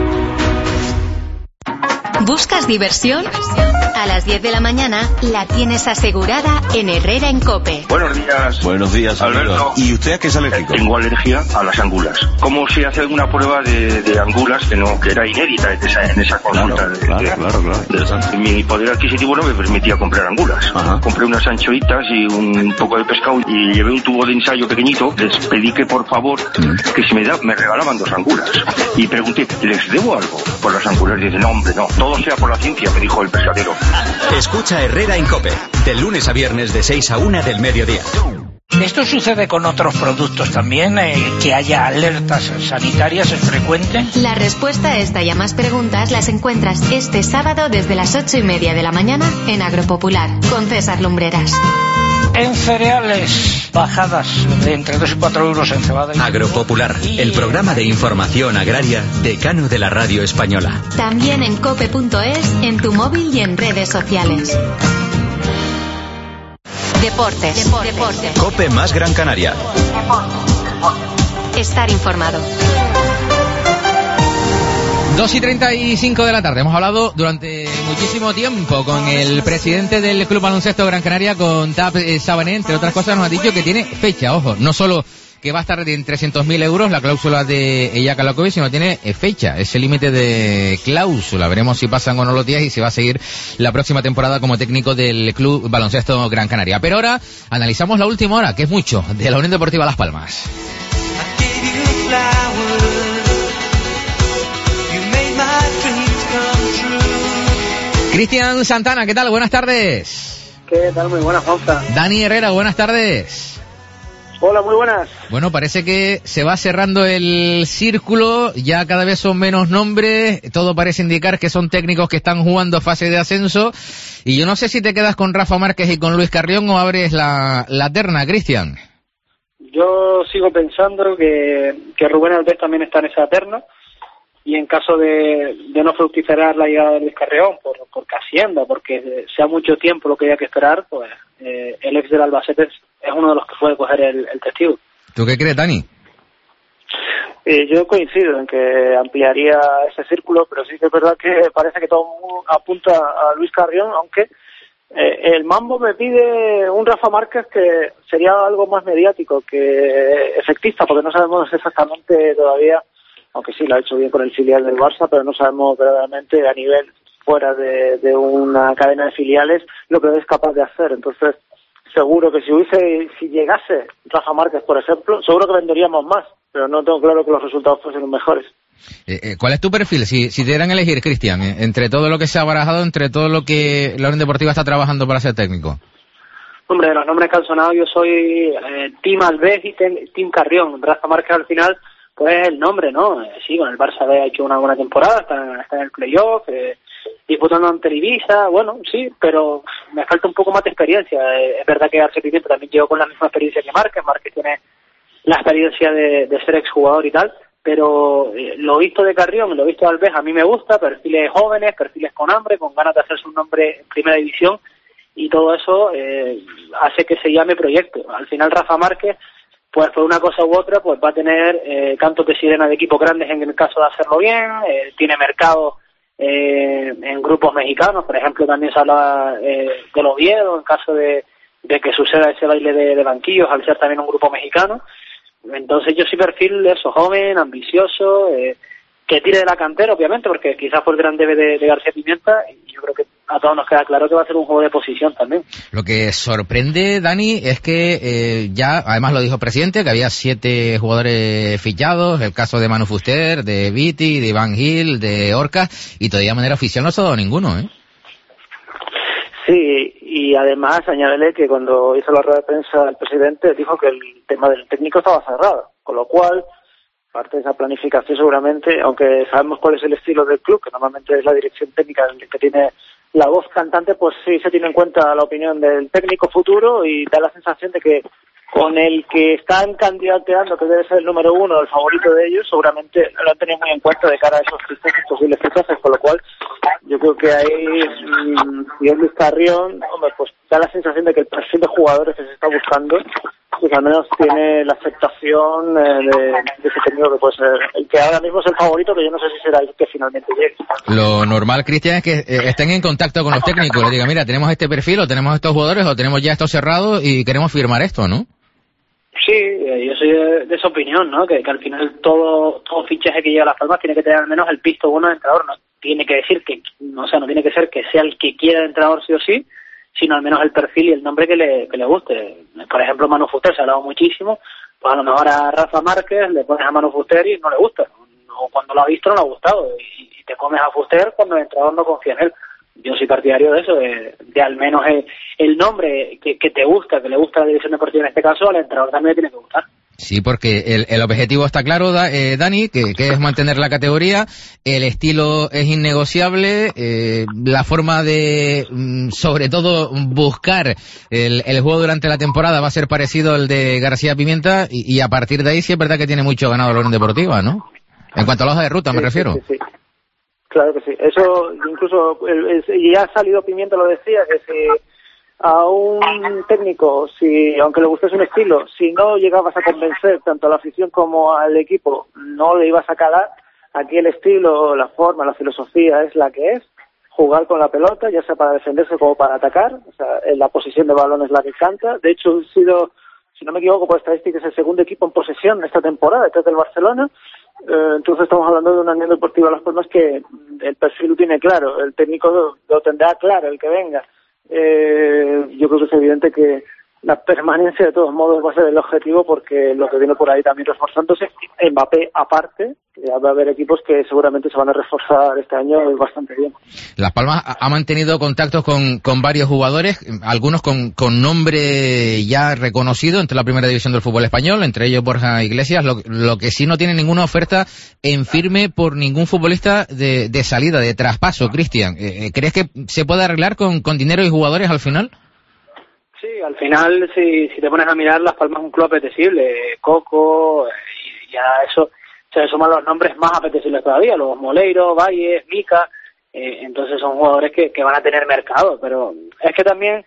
¿Buscas diversión? A las diez de la mañana la tienes asegurada en Herrera en Cope. Buenos días. Buenos días, Alberto. Alberto. ¿Y usted a qué es alérgico? Tengo alergia a las angulas. ¿Cómo se hace alguna prueba de, de angulas que no que era inédita en esa, en esa consulta? Claro, de, claro, de, claro, claro. de, mi poder adquisitivo no me permitía comprar angulas. Ajá. Compré unas anchoitas y un poco de pescado y llevé un tubo de ensayo pequeñito. Les pedí que por favor mm. que si me, da, me regalaban dos angulas. Y pregunté, ¿les debo algo por las angulas? Y dicen, no hombre, no, todo sea por la ciencia, me dijo el pescadero. Escucha Herrera en Cope, de lunes a viernes de seis a una del mediodía. ¿Esto sucede con otros productos también? Eh, ¿Que haya alertas sanitarias es frecuente? La respuesta a esta y a más preguntas las encuentras este sábado desde las ocho y media de la mañana en Agropopular, con César Lumbreras. En cereales, bajadas de entre dos y cuatro euros en cebada. Agropopular, el programa de información agraria decano de la radio española. También en cope punto es, en tu móvil y en redes sociales. Deportes. Deportes. Deportes. Cope más Gran Canaria. Estar informado. dos y treinta y cinco de la tarde. Hemos hablado durante muchísimo tiempo con el presidente del Club Baloncesto Gran Canaria, con Tap Sabané. Entre otras cosas nos ha dicho que tiene fecha, ojo, no solo que va a estar en trescientos mil euros la cláusula de Eyaka Lakovic, sino tiene fecha, ese límite de cláusula. Veremos si pasan o no los días y si va a seguir la próxima temporada como técnico del Club Baloncesto Gran Canaria. Pero ahora analizamos la última hora, que es mucho, de la Unión Deportiva Las Palmas. Cristian Santana, ¿qué tal? Buenas tardes. ¿Qué tal? Muy buenas, Juanza. Dani Herrera, buenas tardes. Hola, muy buenas. Bueno, parece que se va cerrando el círculo, ya cada vez son menos nombres, todo parece indicar que son técnicos que están jugando fase de ascenso, y yo no sé si te quedas con Rafa Márquez y con Luis Carrión o abres la, la terna, Cristian. Yo sigo pensando que, que Rubén Alves también está en esa terna, y en caso de, de no fructificar la llegada de Luis Carrión, por, porque Hacienda, porque sea mucho tiempo lo que haya que esperar, pues eh, el ex del Albacete es, es uno de los que puede coger el, el testigo. ¿Tú qué crees, Dani? Eh, yo coincido en que ampliaría ese círculo, pero sí que es verdad que parece que todo apunta a Luis Carrión, aunque eh, el mambo me pide un Rafa Márquez que sería algo más mediático que efectista, porque no sabemos exactamente todavía, aunque sí lo ha hecho bien con el filial del Barça, pero no sabemos verdaderamente a nivel fuera de, de una cadena de filiales lo que es capaz de hacer. Entonces, seguro que si hubiese, si llegase Rafa Márquez, por ejemplo, seguro que venderíamos más, pero no tengo claro que los resultados fuesen los mejores. Eh, eh, ¿Cuál es tu perfil? Si, si te dieran a elegir, Cristian, eh, entre todo lo que se ha barajado, entre todo lo que la Unión Deportiva está trabajando para ser técnico. Hombre, de los nombres que han sonado, yo soy eh, Team Alves y Team Carrión. Rafa Márquez al final, pues el nombre, ¿no? Eh, sí, con el Barça ha hecho una buena temporada, está, está en el playoff, eh, disputando ante el Ibiza, bueno, sí, pero me falta un poco más de experiencia. Eh, es verdad que Arce Pimiento también llegó con la misma experiencia que Márquez, Márquez tiene la experiencia de, de ser exjugador y tal, pero eh, lo visto de Carrión, lo visto de Alves, a mí me gusta, perfiles jóvenes, perfiles con hambre, con ganas de hacerse un nombre en primera división, y todo eso eh, hace que se llame proyecto. Al final Rafa Márquez, pues por una cosa u otra, pues va a tener eh, cantos de sirena de equipos grandes en el caso de hacerlo bien, eh, tiene mercado eh, en grupos mexicanos, por ejemplo también se habla eh, del Oviedo en caso de, de que suceda ese baile de, de banquillos al ser también un grupo mexicano. Entonces yo sí perfil de eso, joven, ambicioso, eh, que tire de la cantera obviamente, porque quizás fue el gran debe de, de García Pimienta, y yo creo que a todos nos queda claro que va a ser un juego de posición también. Lo que sorprende, Dani, es que eh, ya, además lo dijo el presidente, que había siete jugadores fichados, el caso de Manu Fuster, de Viti, de Van Gil, de Orca, y todavía de manera oficial no se ha dado ninguno, ¿eh? Sí, y además añádele que cuando hizo la rueda de prensa el presidente dijo que el tema del técnico estaba cerrado, con lo cual parte de esa planificación seguramente, aunque sabemos cuál es el estilo del club, que normalmente es la dirección técnica el que tiene la voz cantante, pues sí se tiene en cuenta la opinión del técnico futuro y da la sensación de que con el que están candidateando, que debe ser el número uno, el favorito de ellos, seguramente lo han tenido muy en cuenta de cara a esos fichajes, posibles fichajes, con lo cual yo creo que ahí, mmm, si es Luis Carrión, hombre, pues da la sensación de que el perfil de jugadores que se está buscando, pues al menos tiene la aceptación eh, de, de ese técnico que puede ser el que ahora mismo es el favorito, que yo no sé si será el que finalmente llegue. Lo normal, Cristian, es que eh, estén en contacto con los técnicos, le digan, mira, tenemos este perfil, o tenemos estos jugadores, o tenemos ya esto cerrado y queremos firmar esto, ¿no? Sí, yo soy de, de esa opinión, ¿no? Que, que al final todo todo fichaje que llega a Las Palmas tiene que tener al menos el visto bueno del entrenador. No tiene que decir que, o sea, no tiene que ser que sea el que quiera el entrenador sí o sí, sino al menos el perfil y el nombre que le, que le guste. Por ejemplo, Manu Fuster se ha hablado muchísimo, pues a lo mejor a Rafa Márquez le pones a Manu Fuster y no le gusta, o cuando lo ha visto no le ha gustado, y, y te comes a Fuster cuando el entrenador no confía en él. yo soy partidario de eso, de, de al menos el, el nombre que, que te gusta, que le gusta a la dirección deportiva en este caso, al entrenador también le tiene que gustar. Sí, porque el, el objetivo está claro, da, eh, Dani, que, que es mantener la categoría, el estilo es innegociable, eh, la forma de, mm, sobre todo, buscar el, el juego durante la temporada va a ser parecido al de García Pimienta, y, y a partir de ahí sí es verdad que tiene mucho ganado la Unión Deportiva, ¿no? En cuanto a la hoja de ruta, sí, me refiero. Sí, sí, sí. Claro que sí. Eso, incluso, el, el, ya ha salido Pimienta, lo decía, que si a un técnico, si aunque le gustase un estilo, si no llegabas a convencer tanto a la afición como al equipo, no le ibas a calar. Aquí el estilo, la forma, la filosofía es la que es, jugar con la pelota, ya sea para defenderse como para atacar, o sea, en la posición de balón es la que canta. De hecho, he sido, si no me equivoco por estadísticas, el segundo equipo en posesión esta temporada, detrás del Barcelona. Eh, entonces estamos hablando de una Unión Deportiva Las Palmas que el perfil lo tiene claro, el técnico lo, lo tendrá claro, el que venga. Eh, yo creo que es evidente que la permanencia de todos modos va a ser el objetivo, porque lo que viene por ahí también reforzándose, Mbappé aparte, va a haber equipos que seguramente se van a reforzar este año bastante bien. Las Palmas ha mantenido contactos con, con varios jugadores, algunos con, con nombre ya reconocido entre la primera división del fútbol español, entre ellos Borja Iglesias, lo, lo que sí no tiene ninguna oferta en firme por ningún futbolista de, de salida, de traspaso. Cristian, eh, ¿crees que se puede arreglar con, con dinero y jugadores al final? Sí, al final, si, si te pones a mirar, Las Palmas es un club apetecible. Coco, y ya eso, se suman los nombres más apetecibles todavía, los Moleiro, Valles, Mica, eh, entonces son jugadores que, que van a tener mercado, pero es que también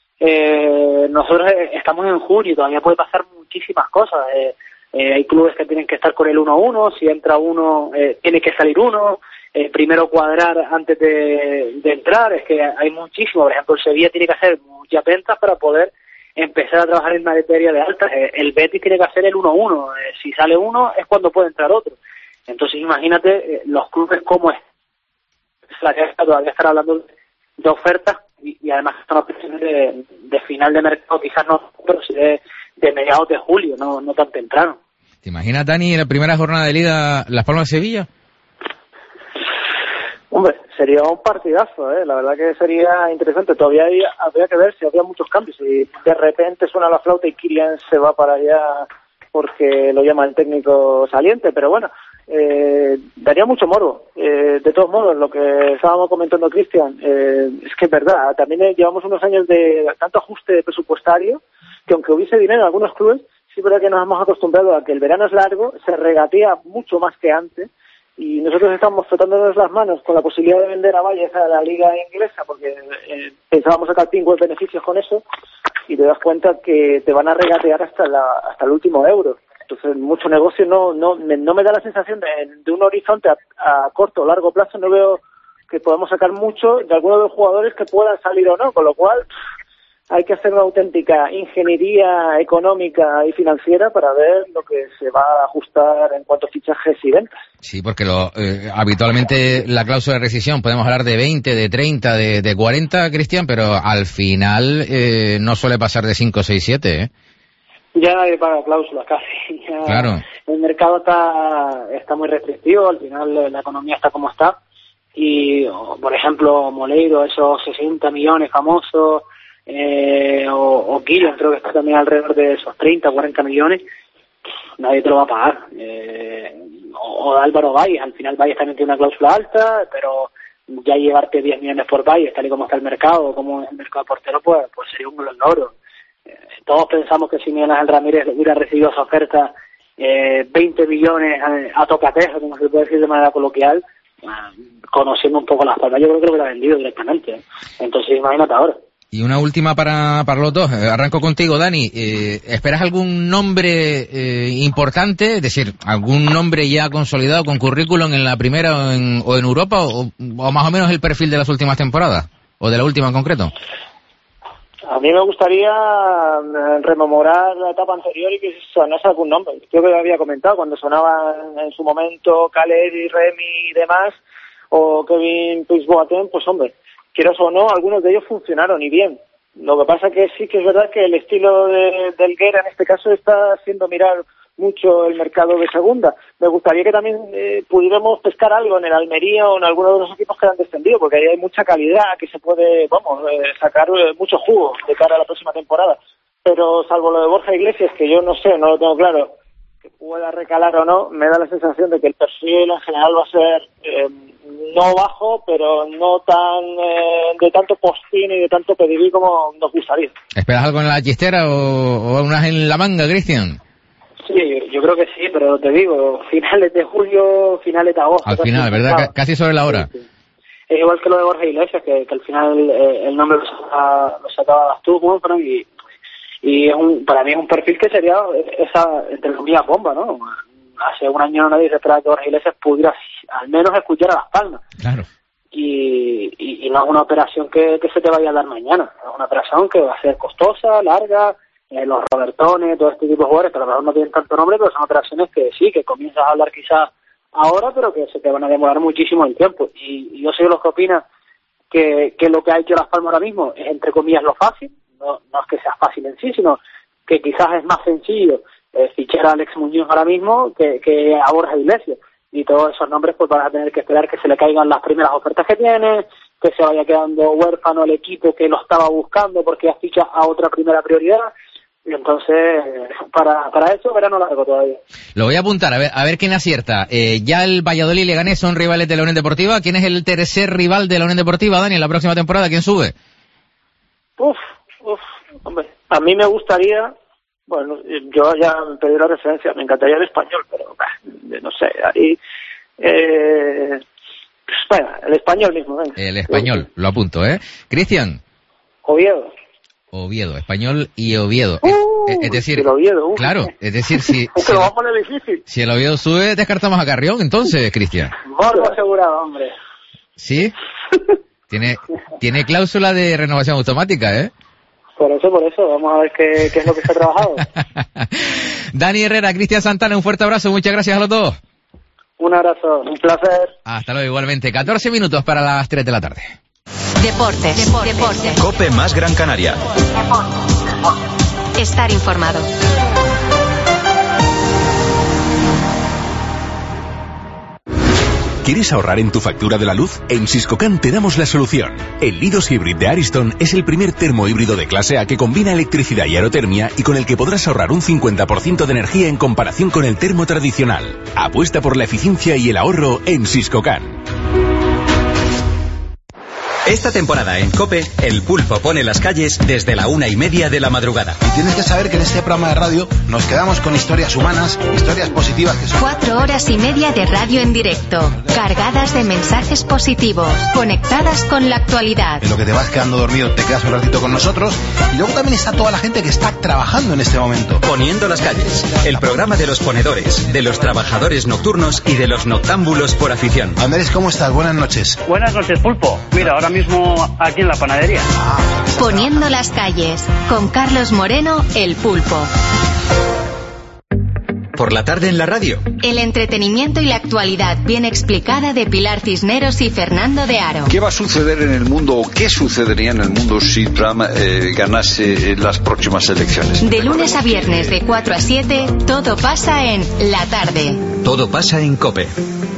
eh, nosotros estamos en junio y todavía puede pasar muchísimas cosas. Eh, eh, hay clubes que tienen que estar con el uno a uno, si entra uno, eh, tiene que salir uno. Eh, primero cuadrar antes de, de entrar, es que hay muchísimo. Por ejemplo, el Sevilla tiene que hacer muchas ventas para poder empezar a trabajar en materia de altas. Eh, el Betis tiene que hacer el uno a uno, eh, si sale uno es cuando puede entrar otro. Entonces imagínate eh, los clubes como es la que todavía estar hablando de, de ofertas y, y además están opciones de, de final de mercado, quizás no, pero sí de, de mediados de julio, no, no tan temprano. ¿Te imaginas, Dani, en la primera jornada de Liga Las Palmas de Sevilla? Hombre, sería un partidazo, ¿eh? La verdad que sería interesante. Todavía hay, habría que ver si habría muchos cambios. Si de repente suena la flauta y Kylian se va para allá porque lo llama el técnico saliente, pero bueno, eh, daría mucho morbo. Eh, de todos modos, lo que estábamos comentando, Cristian, eh, es que es verdad, también llevamos unos años de tanto ajuste presupuestario que aunque hubiese dinero en algunos clubes, sí es verdad que nos hemos acostumbrado a que el verano es largo, se regatea mucho más que antes. Y nosotros estamos frotándonos las manos con la posibilidad de vender a Valles a la liga inglesa, porque eh, pensábamos sacar pingües beneficios con eso, y te das cuenta que te van a regatear hasta la, hasta el último euro. Entonces, mucho negocio no no me, no me da la sensación de, de un horizonte a, a corto o largo plazo. No veo que podamos sacar mucho de algunos de los jugadores que puedan salir o no, con lo cual hay que hacer una auténtica ingeniería económica y financiera para ver lo que se va a ajustar en cuanto a fichajes y ventas. Sí, porque lo, eh, habitualmente la cláusula de rescisión podemos hablar de veinte, de treinta, de, de cuarenta, Cristian, pero al final eh, no suele pasar de cinco, seis, siete, ¿eh? Ya nadie paga cláusulas casi. Ya claro. El mercado está, está muy restrictivo, al final la economía está como está. Y, por ejemplo, Moleiro, esos sesenta millones famosos, Eh, o, o Kylian, creo que está también alrededor de esos treinta, cuarenta millones, nadie te lo va a pagar. Eh, o, o Álvaro Valles, al final Valles también tiene una cláusula alta, pero ya llevarte diez millones por Valles, tal y como está el mercado, como es el mercado de portero, pues, pues sería un gran logro. Eh, todos pensamos que si Miguel Ángel Ramírez hubiera recibido esa oferta, eh, veinte millones a, a tocateja, como se puede decir de manera coloquial, eh, conociendo un poco Las Palmas, yo creo que lo hubiera vendido directamente. ¿eh? Entonces imagínate ahora. Y una última para, para los dos. Arranco contigo, Dani. Eh, ¿Esperas algún nombre eh, importante? Es decir, algún nombre ya consolidado con currículum en la primera o en, o en Europa, o, o más o menos el perfil de las últimas temporadas, o de la última en concreto. A mí me gustaría rememorar la etapa anterior y que sonase algún nombre. Creo que lo había comentado cuando sonaban en su momento Caleri, Remy y demás, o Kevin Prince-Boateng, pues hombre, quieras o no, algunos de ellos funcionaron y bien. Lo que pasa que sí que es verdad que el estilo de, del Guerra en este caso está haciendo mirar mucho el mercado de segunda. Me gustaría que también eh, pudiéramos pescar algo en el Almería o en alguno de los equipos que han descendido, porque ahí hay mucha calidad que se puede, vamos, eh, sacar eh, mucho jugo de cara a la próxima temporada. Pero salvo lo de Borja Iglesias, que yo no sé, no lo tengo claro, que pueda recalar o no, me da la sensación de que el perfil en general va a ser eh, no bajo, pero no tan eh, de tanto postín y de tanto pedigrí como nos gustaría. ¿Esperas algo en la chistera o, o unas en la manga, Cristian? Sí, yo, yo creo que sí, pero te digo, finales de julio, finales de agosto. Al final, ¿verdad? C- casi sobre la hora. Sí, sí. Es igual que lo de Borja Iglesias, que, que al final eh, el nombre lo, saca, lo sacabas tú, bueno, pero y, y es un, para mí es un perfil que sería esa, entre comillas, bomba, ¿no? Hace un año nadie se esperaba que Borja Iglesias pudiera al menos escuchar a Las Palmas. Claro. Y, y, y no es una operación que, que se te vaya a dar mañana, es una operación que va a ser costosa, larga. Eh, los Robertones, todo este tipo de jugadores que a lo mejor no tienen tanto nombre, pero son operaciones que sí, que comienzas a hablar quizás ahora, pero que se te van a demorar muchísimo el tiempo. Y, y yo soy de los que opinan que, que lo que ha hecho Las Palmas ahora mismo es, entre comillas, lo fácil, no, no es que sea fácil en sí, sino que quizás es más sencillo eh, fichar a Alex Muñoz ahora mismo que, que a Borja Iglesias. Y todos esos nombres pues van a tener que esperar que se le caigan las primeras ofertas que tiene, que se vaya quedando huérfano el equipo que lo estaba buscando porque ya ficha a otra primera prioridad. Y entonces, para, para eso, verano largo todavía. Lo voy a apuntar, a ver, a ver quién acierta. Eh, ya el Valladolid y Leganés son rivales de la Unión Deportiva. ¿Quién es el tercer rival de la Unión Deportiva, Dani, en la próxima temporada? ¿Quién sube? Uf, uf, hombre, a mí me gustaría, bueno, yo ya me pedí la referencia, me encantaría el Español, pero bah, no sé, ahí, eh, pues, bueno, el Español mismo, venga. El Español, lo apunto, ¿eh? Cristian. Oviedo. Oviedo, Español y Oviedo. Uh, es, es decir, el Oviedo, uh. claro, es decir, si, se si, lo el, va a poner difícil. si el Oviedo sube, descartamos a Carrión, entonces, Cristian. Morbo asegurado, hombre. ¿Sí? Tiene, tiene cláusula de renovación automática, ¿eh? Por eso, por eso, vamos a ver qué, qué es lo que se ha trabajado. Dani Herrera, Cristian Santana, un fuerte abrazo, muchas gracias a los dos. Un abrazo, un placer. Hasta luego, igualmente. catorce minutos para las tres de la tarde. Deportes, deportes, deportes. Cope más Gran Canaria. Estar informado. ¿Quieres ahorrar en tu factura de la luz? En Siscocan te damos la solución. El Lidos Hybrid de Ariston es el primer termo híbrido de clase A que combina electricidad y aerotermia y con el que podrás ahorrar un cincuenta por ciento de energía en comparación con el termo tradicional. Apuesta por la eficiencia y el ahorro en Siscocan. Esta temporada en COPE, el Pulpo pone las calles desde la una y media de la madrugada. Y tienes que saber que en este programa de radio nos quedamos con historias humanas, historias positivas que son... Cuatro horas y media de radio en directo, cargadas de mensajes positivos, conectadas con la actualidad. En lo que te vas quedando dormido, te quedas un ratito con nosotros. Y luego también está toda la gente que está trabajando en este momento. Poniendo las calles, el programa de los ponedores, de los trabajadores nocturnos y de los noctámbulos por afición. Andrés, ¿cómo estás? Buenas noches. Buenas noches, Pulpo. Mira, ahora mismo aquí en la panadería. Poniendo las calles, con Carlos Moreno, el Pulpo. Por la tarde en la radio. El entretenimiento y la actualidad bien explicada de Pilar Cisneros y Fernando de Aro. ¿Qué va a suceder en el mundo o qué sucedería en el mundo si Trump eh, ganase las próximas elecciones? De lunes a viernes de cuatro a siete, todo pasa en La Tarde. Todo pasa en COPE.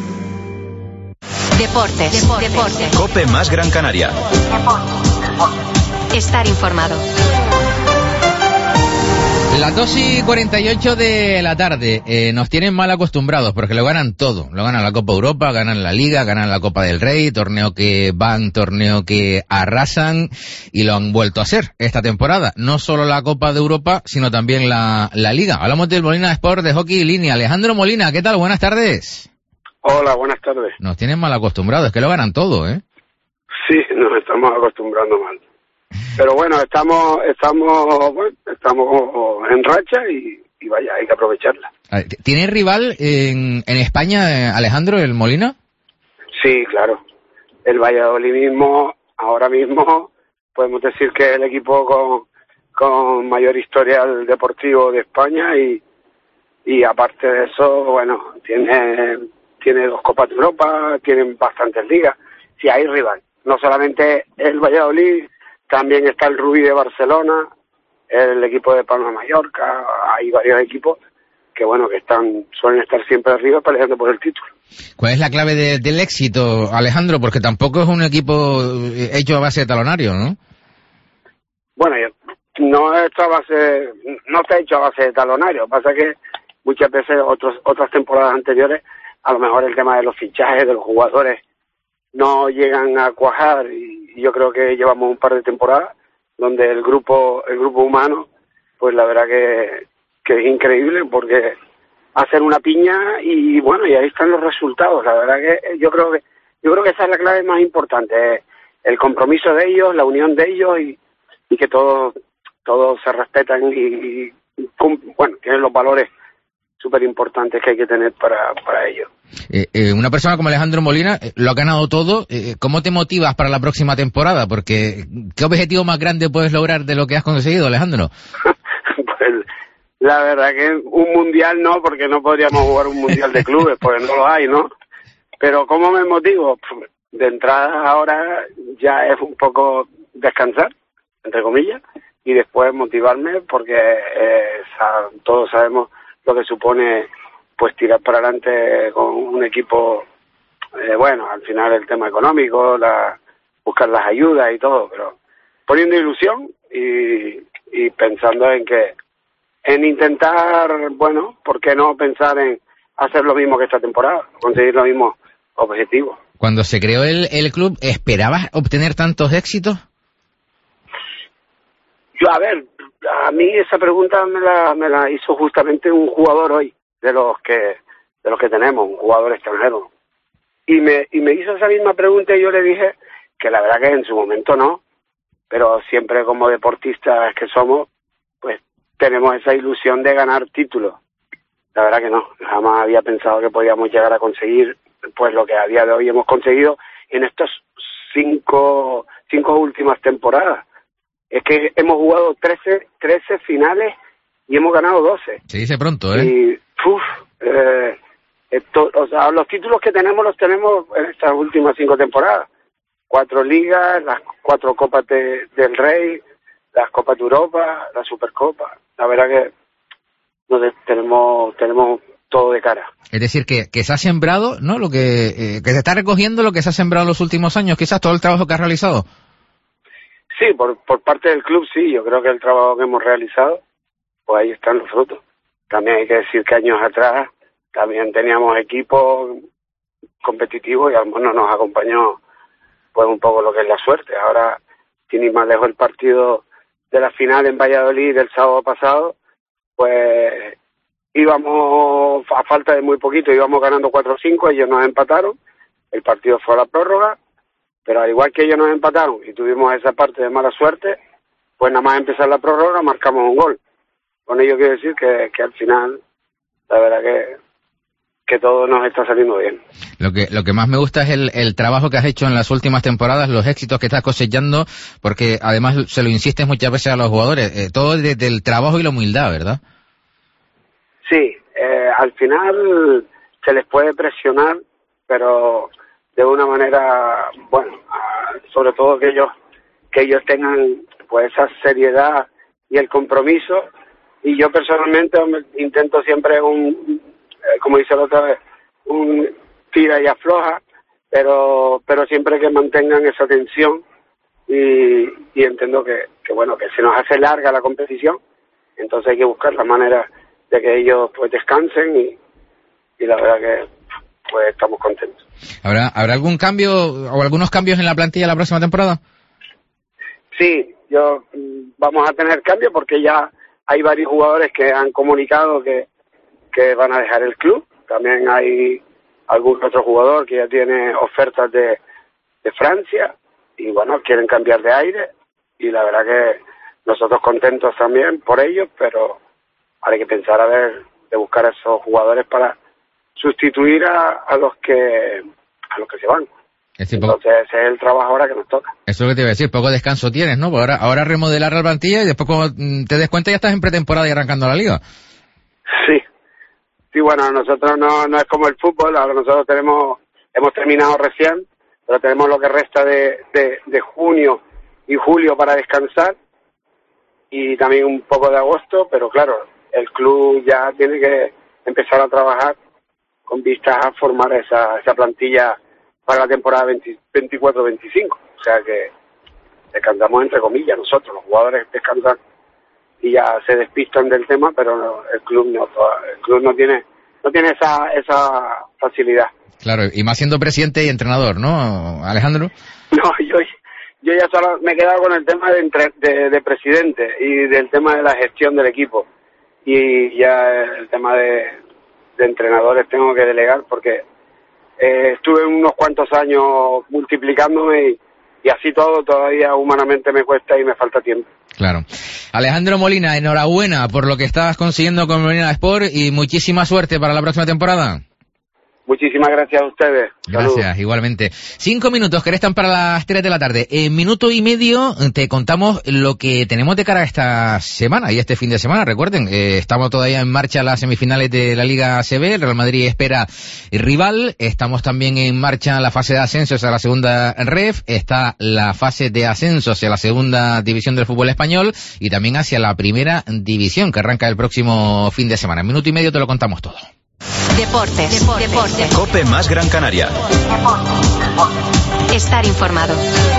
Deportes, deportes, deportes. COPE más Gran Canaria. Estar informado. Las dos y cuarenta y ocho de la tarde, eh, nos tienen mal acostumbrados porque lo ganan todo. Lo ganan la Copa Europa, ganan la Liga, ganan la Copa del Rey, torneo que van, torneo que arrasan y lo han vuelto a hacer esta temporada. No solo la Copa de Europa, sino también la, la Liga. Hablamos del Molina Sport de hockey y línea. Alejandro Molina, ¿qué tal? Buenas tardes. Hola, buenas tardes. Nos tienen mal acostumbrados, es que lo ganan todo, ¿eh? Sí, nos estamos acostumbrando mal. Pero bueno, estamos estamos bueno, estamos en racha y, y vaya, hay que aprovecharla. ¿Tiene rival en, en España, Alejandro, el Molina? Sí, claro. El Valladolid mismo, ahora mismo, podemos decir que es el equipo con, con mayor historial deportivo de España y, y aparte de eso, bueno, tiene... tiene dos Copas de Europa, tienen bastantes ligas, si hay rival. No solamente el Valladolid, también está el Rubí de Barcelona, el equipo de Palma Mallorca, hay varios equipos que bueno, que están suelen estar siempre arriba peleando por el título. ¿Cuál es la clave de, del éxito, Alejandro? Porque tampoco es un equipo hecho a base de talonario, ¿no? Bueno, no está a base, no está hecho a base de talonario. Lo que pasa es que muchas veces otros, otras temporadas anteriores, a lo mejor el tema de los fichajes de los jugadores no llegan a cuajar, y, y yo creo que llevamos un par de temporadas donde el grupo, el grupo humano, pues la verdad que, que es increíble, porque hacen una piña y bueno, y ahí están los resultados. La verdad que yo creo que yo creo que esa es la clave más importante, el compromiso de ellos, la unión de ellos, y, y que todos todos se respetan y, y bueno, tienen los valores súper importantes que hay que tener para, para ello. Eh, eh, una persona como Alejandro Molina eh, lo ha ganado todo. Eh, ¿Cómo te motivas para la próxima temporada? Porque ¿qué objetivo más grande puedes lograr de lo que has conseguido, Alejandro? Pues la verdad que un mundial no, porque no podríamos jugar un mundial de clubes, porque no lo hay, ¿no? Pero ¿cómo me motivo? De entrada ahora ya es un poco descansar, entre comillas, y después motivarme, porque eh, todos sabemos lo que supone pues tirar para adelante con un equipo, eh, bueno, al final el tema económico, la, buscar las ayudas y todo, pero poniendo ilusión y, y pensando en que, en intentar, bueno, ¿por qué no pensar en hacer lo mismo que esta temporada, conseguir los mismos objetivos? Cuando se creó el, el club, ¿esperabas obtener tantos éxitos? Yo, a ver, a mí esa pregunta me la, me la hizo justamente un jugador hoy, de los que de los que tenemos, un jugador extranjero. Y me y me hizo esa misma pregunta y yo le dije que la verdad que en su momento no, pero siempre como deportistas que somos, pues tenemos esa ilusión de ganar títulos. La verdad que no, jamás había pensado que podíamos llegar a conseguir pues lo que a día de hoy hemos conseguido en estas cinco, cinco últimas temporadas. Es que hemos jugado trece, trece finales y hemos ganado doce. Se dice pronto, ¿eh? Y, uf, eh, esto, o sea, los títulos que tenemos los tenemos en estas últimas cinco temporadas. Cuatro ligas, las cuatro copas de, del Rey, las copas de Europa, la Supercopa. La verdad que nos tenemos tenemos todo de cara. Es decir, que, que se ha sembrado, ¿no? Lo que, eh, que se está recogiendo lo que se ha sembrado en los últimos años, quizás todo el trabajo que has realizado. Sí, por, por parte del club sí, yo creo que el trabajo que hemos realizado, pues ahí están los frutos. También hay que decir que años atrás también teníamos equipos competitivos y a lo mejor no nos acompañó pues un poco lo que es la suerte. Ahora, sin ir más lejos, el partido de la final en Valladolid del sábado pasado, pues íbamos a falta de muy poquito, íbamos ganando cuatro cinco, ellos nos empataron, el partido fue a la prórroga, pero al igual que ellos nos empataron y tuvimos esa parte de mala suerte, pues nada más empezar la prórroga marcamos un gol. Con ello quiero decir que, que al final, la verdad que, que todo nos está saliendo bien. Lo que lo que más me gusta es el, el trabajo que has hecho en las últimas temporadas, los éxitos que estás cosechando, porque además se lo insistes muchas veces a los jugadores, eh, todo desde el trabajo y la humildad, ¿verdad? Sí, eh, al final se les puede presionar, pero de una manera, bueno, sobre todo que ellos que ellos tengan pues esa seriedad y el compromiso. Y yo personalmente intento siempre un, eh, como dice la otra vez, un tira y afloja, pero pero siempre que mantengan esa tensión y, y entiendo que, que bueno, que se nos hace larga la competición, entonces hay que buscar la manera de que ellos pues descansen y, y la verdad que pues estamos contentos. ¿Habrá habrá algún cambio o algunos cambios en la plantilla la próxima temporada? Sí, yo vamos a tener cambios porque ya hay varios jugadores que han comunicado que, que van a dejar el club. También hay algún otro jugador que ya tiene ofertas de, de Francia y bueno, quieren cambiar de aire y la verdad que nosotros contentos también por ellos, pero hay que pensar a ver de buscar a esos jugadores para sustituir a, a los que a los que se van. Es decir, Entonces ese es el trabajo ahora que nos toca. Eso es lo que te iba a decir, poco descanso tienes, ¿no? Porque ahora, ahora remodelar la plantilla y después cuando te des cuenta ya estás en pretemporada y arrancando la liga. Sí, sí, bueno, nosotros no no es como el fútbol, ahora nosotros tenemos, hemos terminado recién, pero tenemos lo que resta de, de, de junio y julio para descansar y también un poco de agosto, pero claro, el club ya tiene que empezar a trabajar con vistas a formar esa, esa plantilla para la temporada veinticuatro veinticinco. O sea que descansamos entre comillas nosotros, los jugadores descansan y ya se despistan del tema, pero no, el club no, el club no tiene no tiene esa esa facilidad. Claro, y más siendo presidente y entrenador, ¿no, Alejandro? No, yo yo ya solo me he quedado con el tema de, entre, de, de presidente y del tema de la gestión del equipo, y ya el tema de, de entrenadores tengo que delegar porque eh, estuve unos cuantos años multiplicándome y, y así todo todavía humanamente me cuesta y me falta tiempo. Claro. Alejandro Molina, enhorabuena por lo que estás consiguiendo con Molina Sport y muchísima suerte para la próxima temporada. Muchísimas gracias a ustedes. Gracias, Saludos. Igualmente. Cinco minutos que restan para las tres de la tarde. En minuto y medio te contamos lo que tenemos de cara a esta semana y este fin de semana. Recuerden, eh, estamos todavía en marcha las semifinales de la Liga A C B. El Real Madrid espera rival. Estamos también en marcha la fase de ascensos a la segunda R E F. Está la fase de ascensos a la segunda división del fútbol español y también hacia la primera división que arranca el próximo fin de semana. En minuto y medio te lo contamos todo. Deportes, deportes, deportes. Cope más Gran Canaria. Estar informado.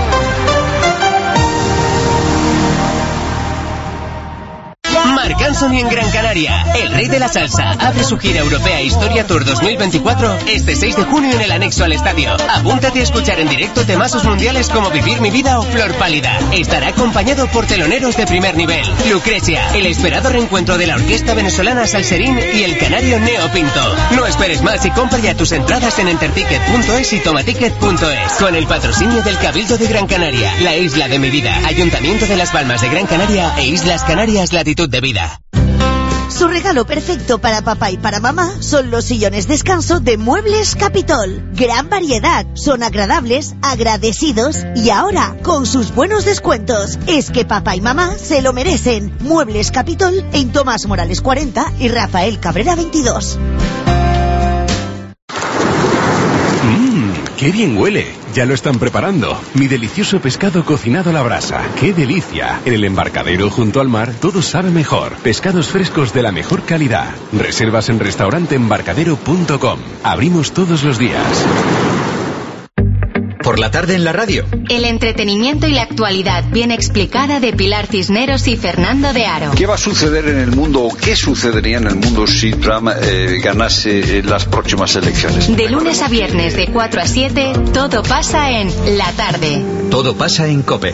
Marc Anthony en Gran Canaria, el rey de la salsa, abre su gira europea Historia Tour dos mil veinticuatro este seis de junio en el anexo al estadio. Apúntate a escuchar en directo temazos mundiales como Vivir mi vida o Flor pálida. Estará acompañado por teloneros de primer nivel. Lucrecia, el esperado reencuentro de la orquesta venezolana Salserín y el canario Neo Pinto. No esperes más y compra ya tus entradas en enterticket punto es y tomaticket punto es. Con el patrocinio del Cabildo de Gran Canaria, la isla de mi vida, Ayuntamiento de Las Palmas de Gran Canaria e Islas Canarias Latitud de Vida. Su regalo perfecto para papá y para mamá son los sillones descanso de Muebles Capitol. Gran variedad, son agradables, agradecidos y ahora con sus buenos descuentos. Es que papá y mamá se lo merecen. Muebles Capitol en Tomás Morales cuarenta y Rafael Cabrera veintidós. Mmm, qué bien huele. Ya lo están preparando. Mi delicioso pescado cocinado a la brasa. ¡Qué delicia! En el embarcadero junto al mar todo sabe mejor. Pescados frescos de la mejor calidad. Reservas en restaurante embarcadero punto com. Abrimos todos los días. Por la tarde en la radio. El entretenimiento y la actualidad bien explicada de Pilar Cisneros y Fernando de Aro. ¿Qué va a suceder en el mundo o qué sucedería en el mundo si Trump eh, ganase eh, las próximas elecciones? De lunes a viernes de cuatro a siete, todo pasa en La Tarde. Todo pasa en Cope.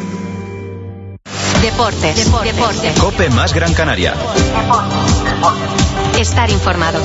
Deportes, deportes, deportes. Cope más Gran Canaria. Estar informado.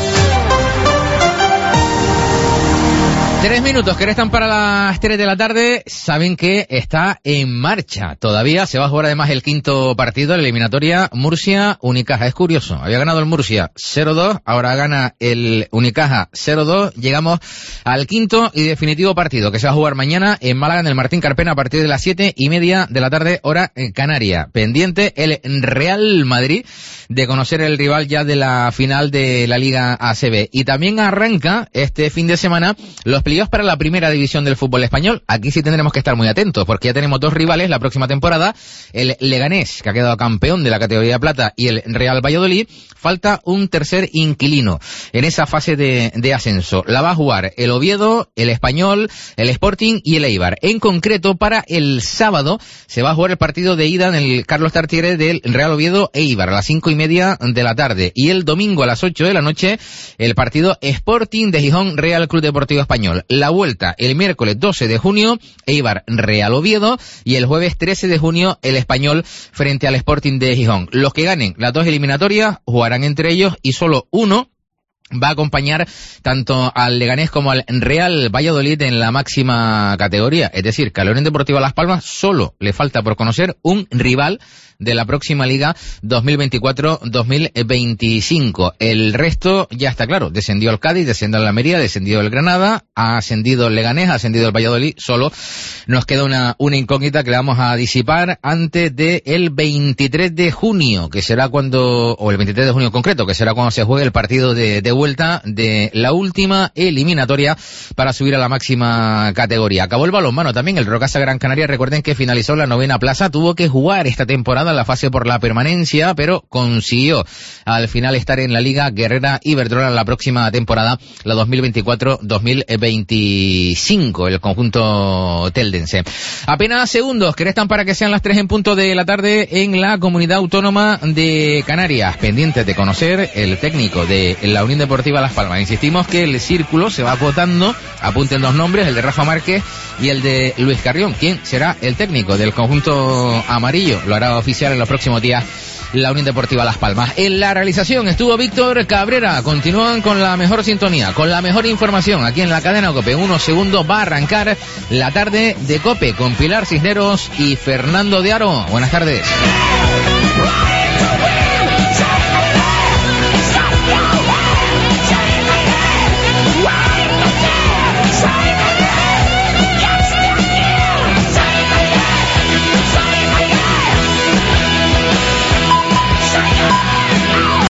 Tres minutos que restan para las tres de la tarde. Saben que está en marcha. Todavía se va a jugar además el quinto partido de la eliminatoria Murcia-Unicaja. Es curioso, había ganado el Murcia cero dos, ahora gana el Unicaja cero dos. Llegamos al quinto y definitivo partido que se va a jugar mañana en Málaga, en el Martín Carpena, a partir de las siete y media de la tarde, hora en Canaria. Pendiente el Real Madrid de conocer el rival ya de la final de la Liga A C B. Y también arranca este fin de semana los playoffs para la primera división del fútbol español. Aquí sí tendremos que estar muy atentos porque ya tenemos dos rivales la próxima temporada. El Leganés, que ha quedado campeón de la categoría de plata, y el Real Valladolid. Falta un tercer inquilino en esa fase de, de ascenso. La va a jugar el Oviedo, el Español, el Sporting y el Eibar. En concreto, para el sábado se va a jugar el partido de ida en el Carlos Tartiere del Real Oviedo Eibar a las cinco y media de la tarde. Y el domingo a las ocho de la noche el partido Sporting de Gijón Real Club Deportivo Español. La vuelta el miércoles doce de junio, Eibar Real Oviedo, y el jueves trece de junio el Español frente al Sporting de Gijón. Los que ganen las dos eliminatorias jugarán entre ellos y solo uno va a acompañar tanto al Leganés como al Real Valladolid en la máxima categoría. Es decir, que a la Unión Deportiva Las Palmas solo le falta por conocer un rival de la próxima Liga dos mil veinticuatro dos mil veinticinco. El resto ya está claro. Descendió el Cádiz, descendió el Almería, descendió el Granada, ha ascendido el Leganés, ha ascendido el Valladolid. Solo nos queda una, una incógnita que le vamos a disipar antes del veintitrés de junio, que será cuando, o el veintitrés de junio en concreto, que será cuando se juegue el partido de, de vuelta vuelta de la última eliminatoria para subir a la máxima categoría. Acabó el balonmano también, el Rocasa Gran Canaria, recuerden que finalizó la novena plaza, tuvo que jugar esta temporada en la fase por la permanencia, pero consiguió al final estar en la Liga Guerrera Iberdrola la próxima temporada, la dos mil veinticuatro dos mil veinticinco, el conjunto teldense. Apenas segundos que restan para que sean las tres en punto de la tarde en la Comunidad Autónoma de Canarias. Pendientes de conocer el técnico de la Unión Deportiva Las Palmas. Insistimos que el círculo se va votando, apunten dos nombres, el de Rafa Márquez y el de Luis Carrión. ¿Quién será el técnico del conjunto amarillo? Lo hará oficial en los próximos días la Unión Deportiva Las Palmas. En la realización estuvo Víctor Cabrera. Continúan con la mejor sintonía, con la mejor información aquí en la cadena COPE. Unos segundos va a arrancar la tarde de COPE con Pilar Cisneros y Fernando de Aro. Buenas tardes.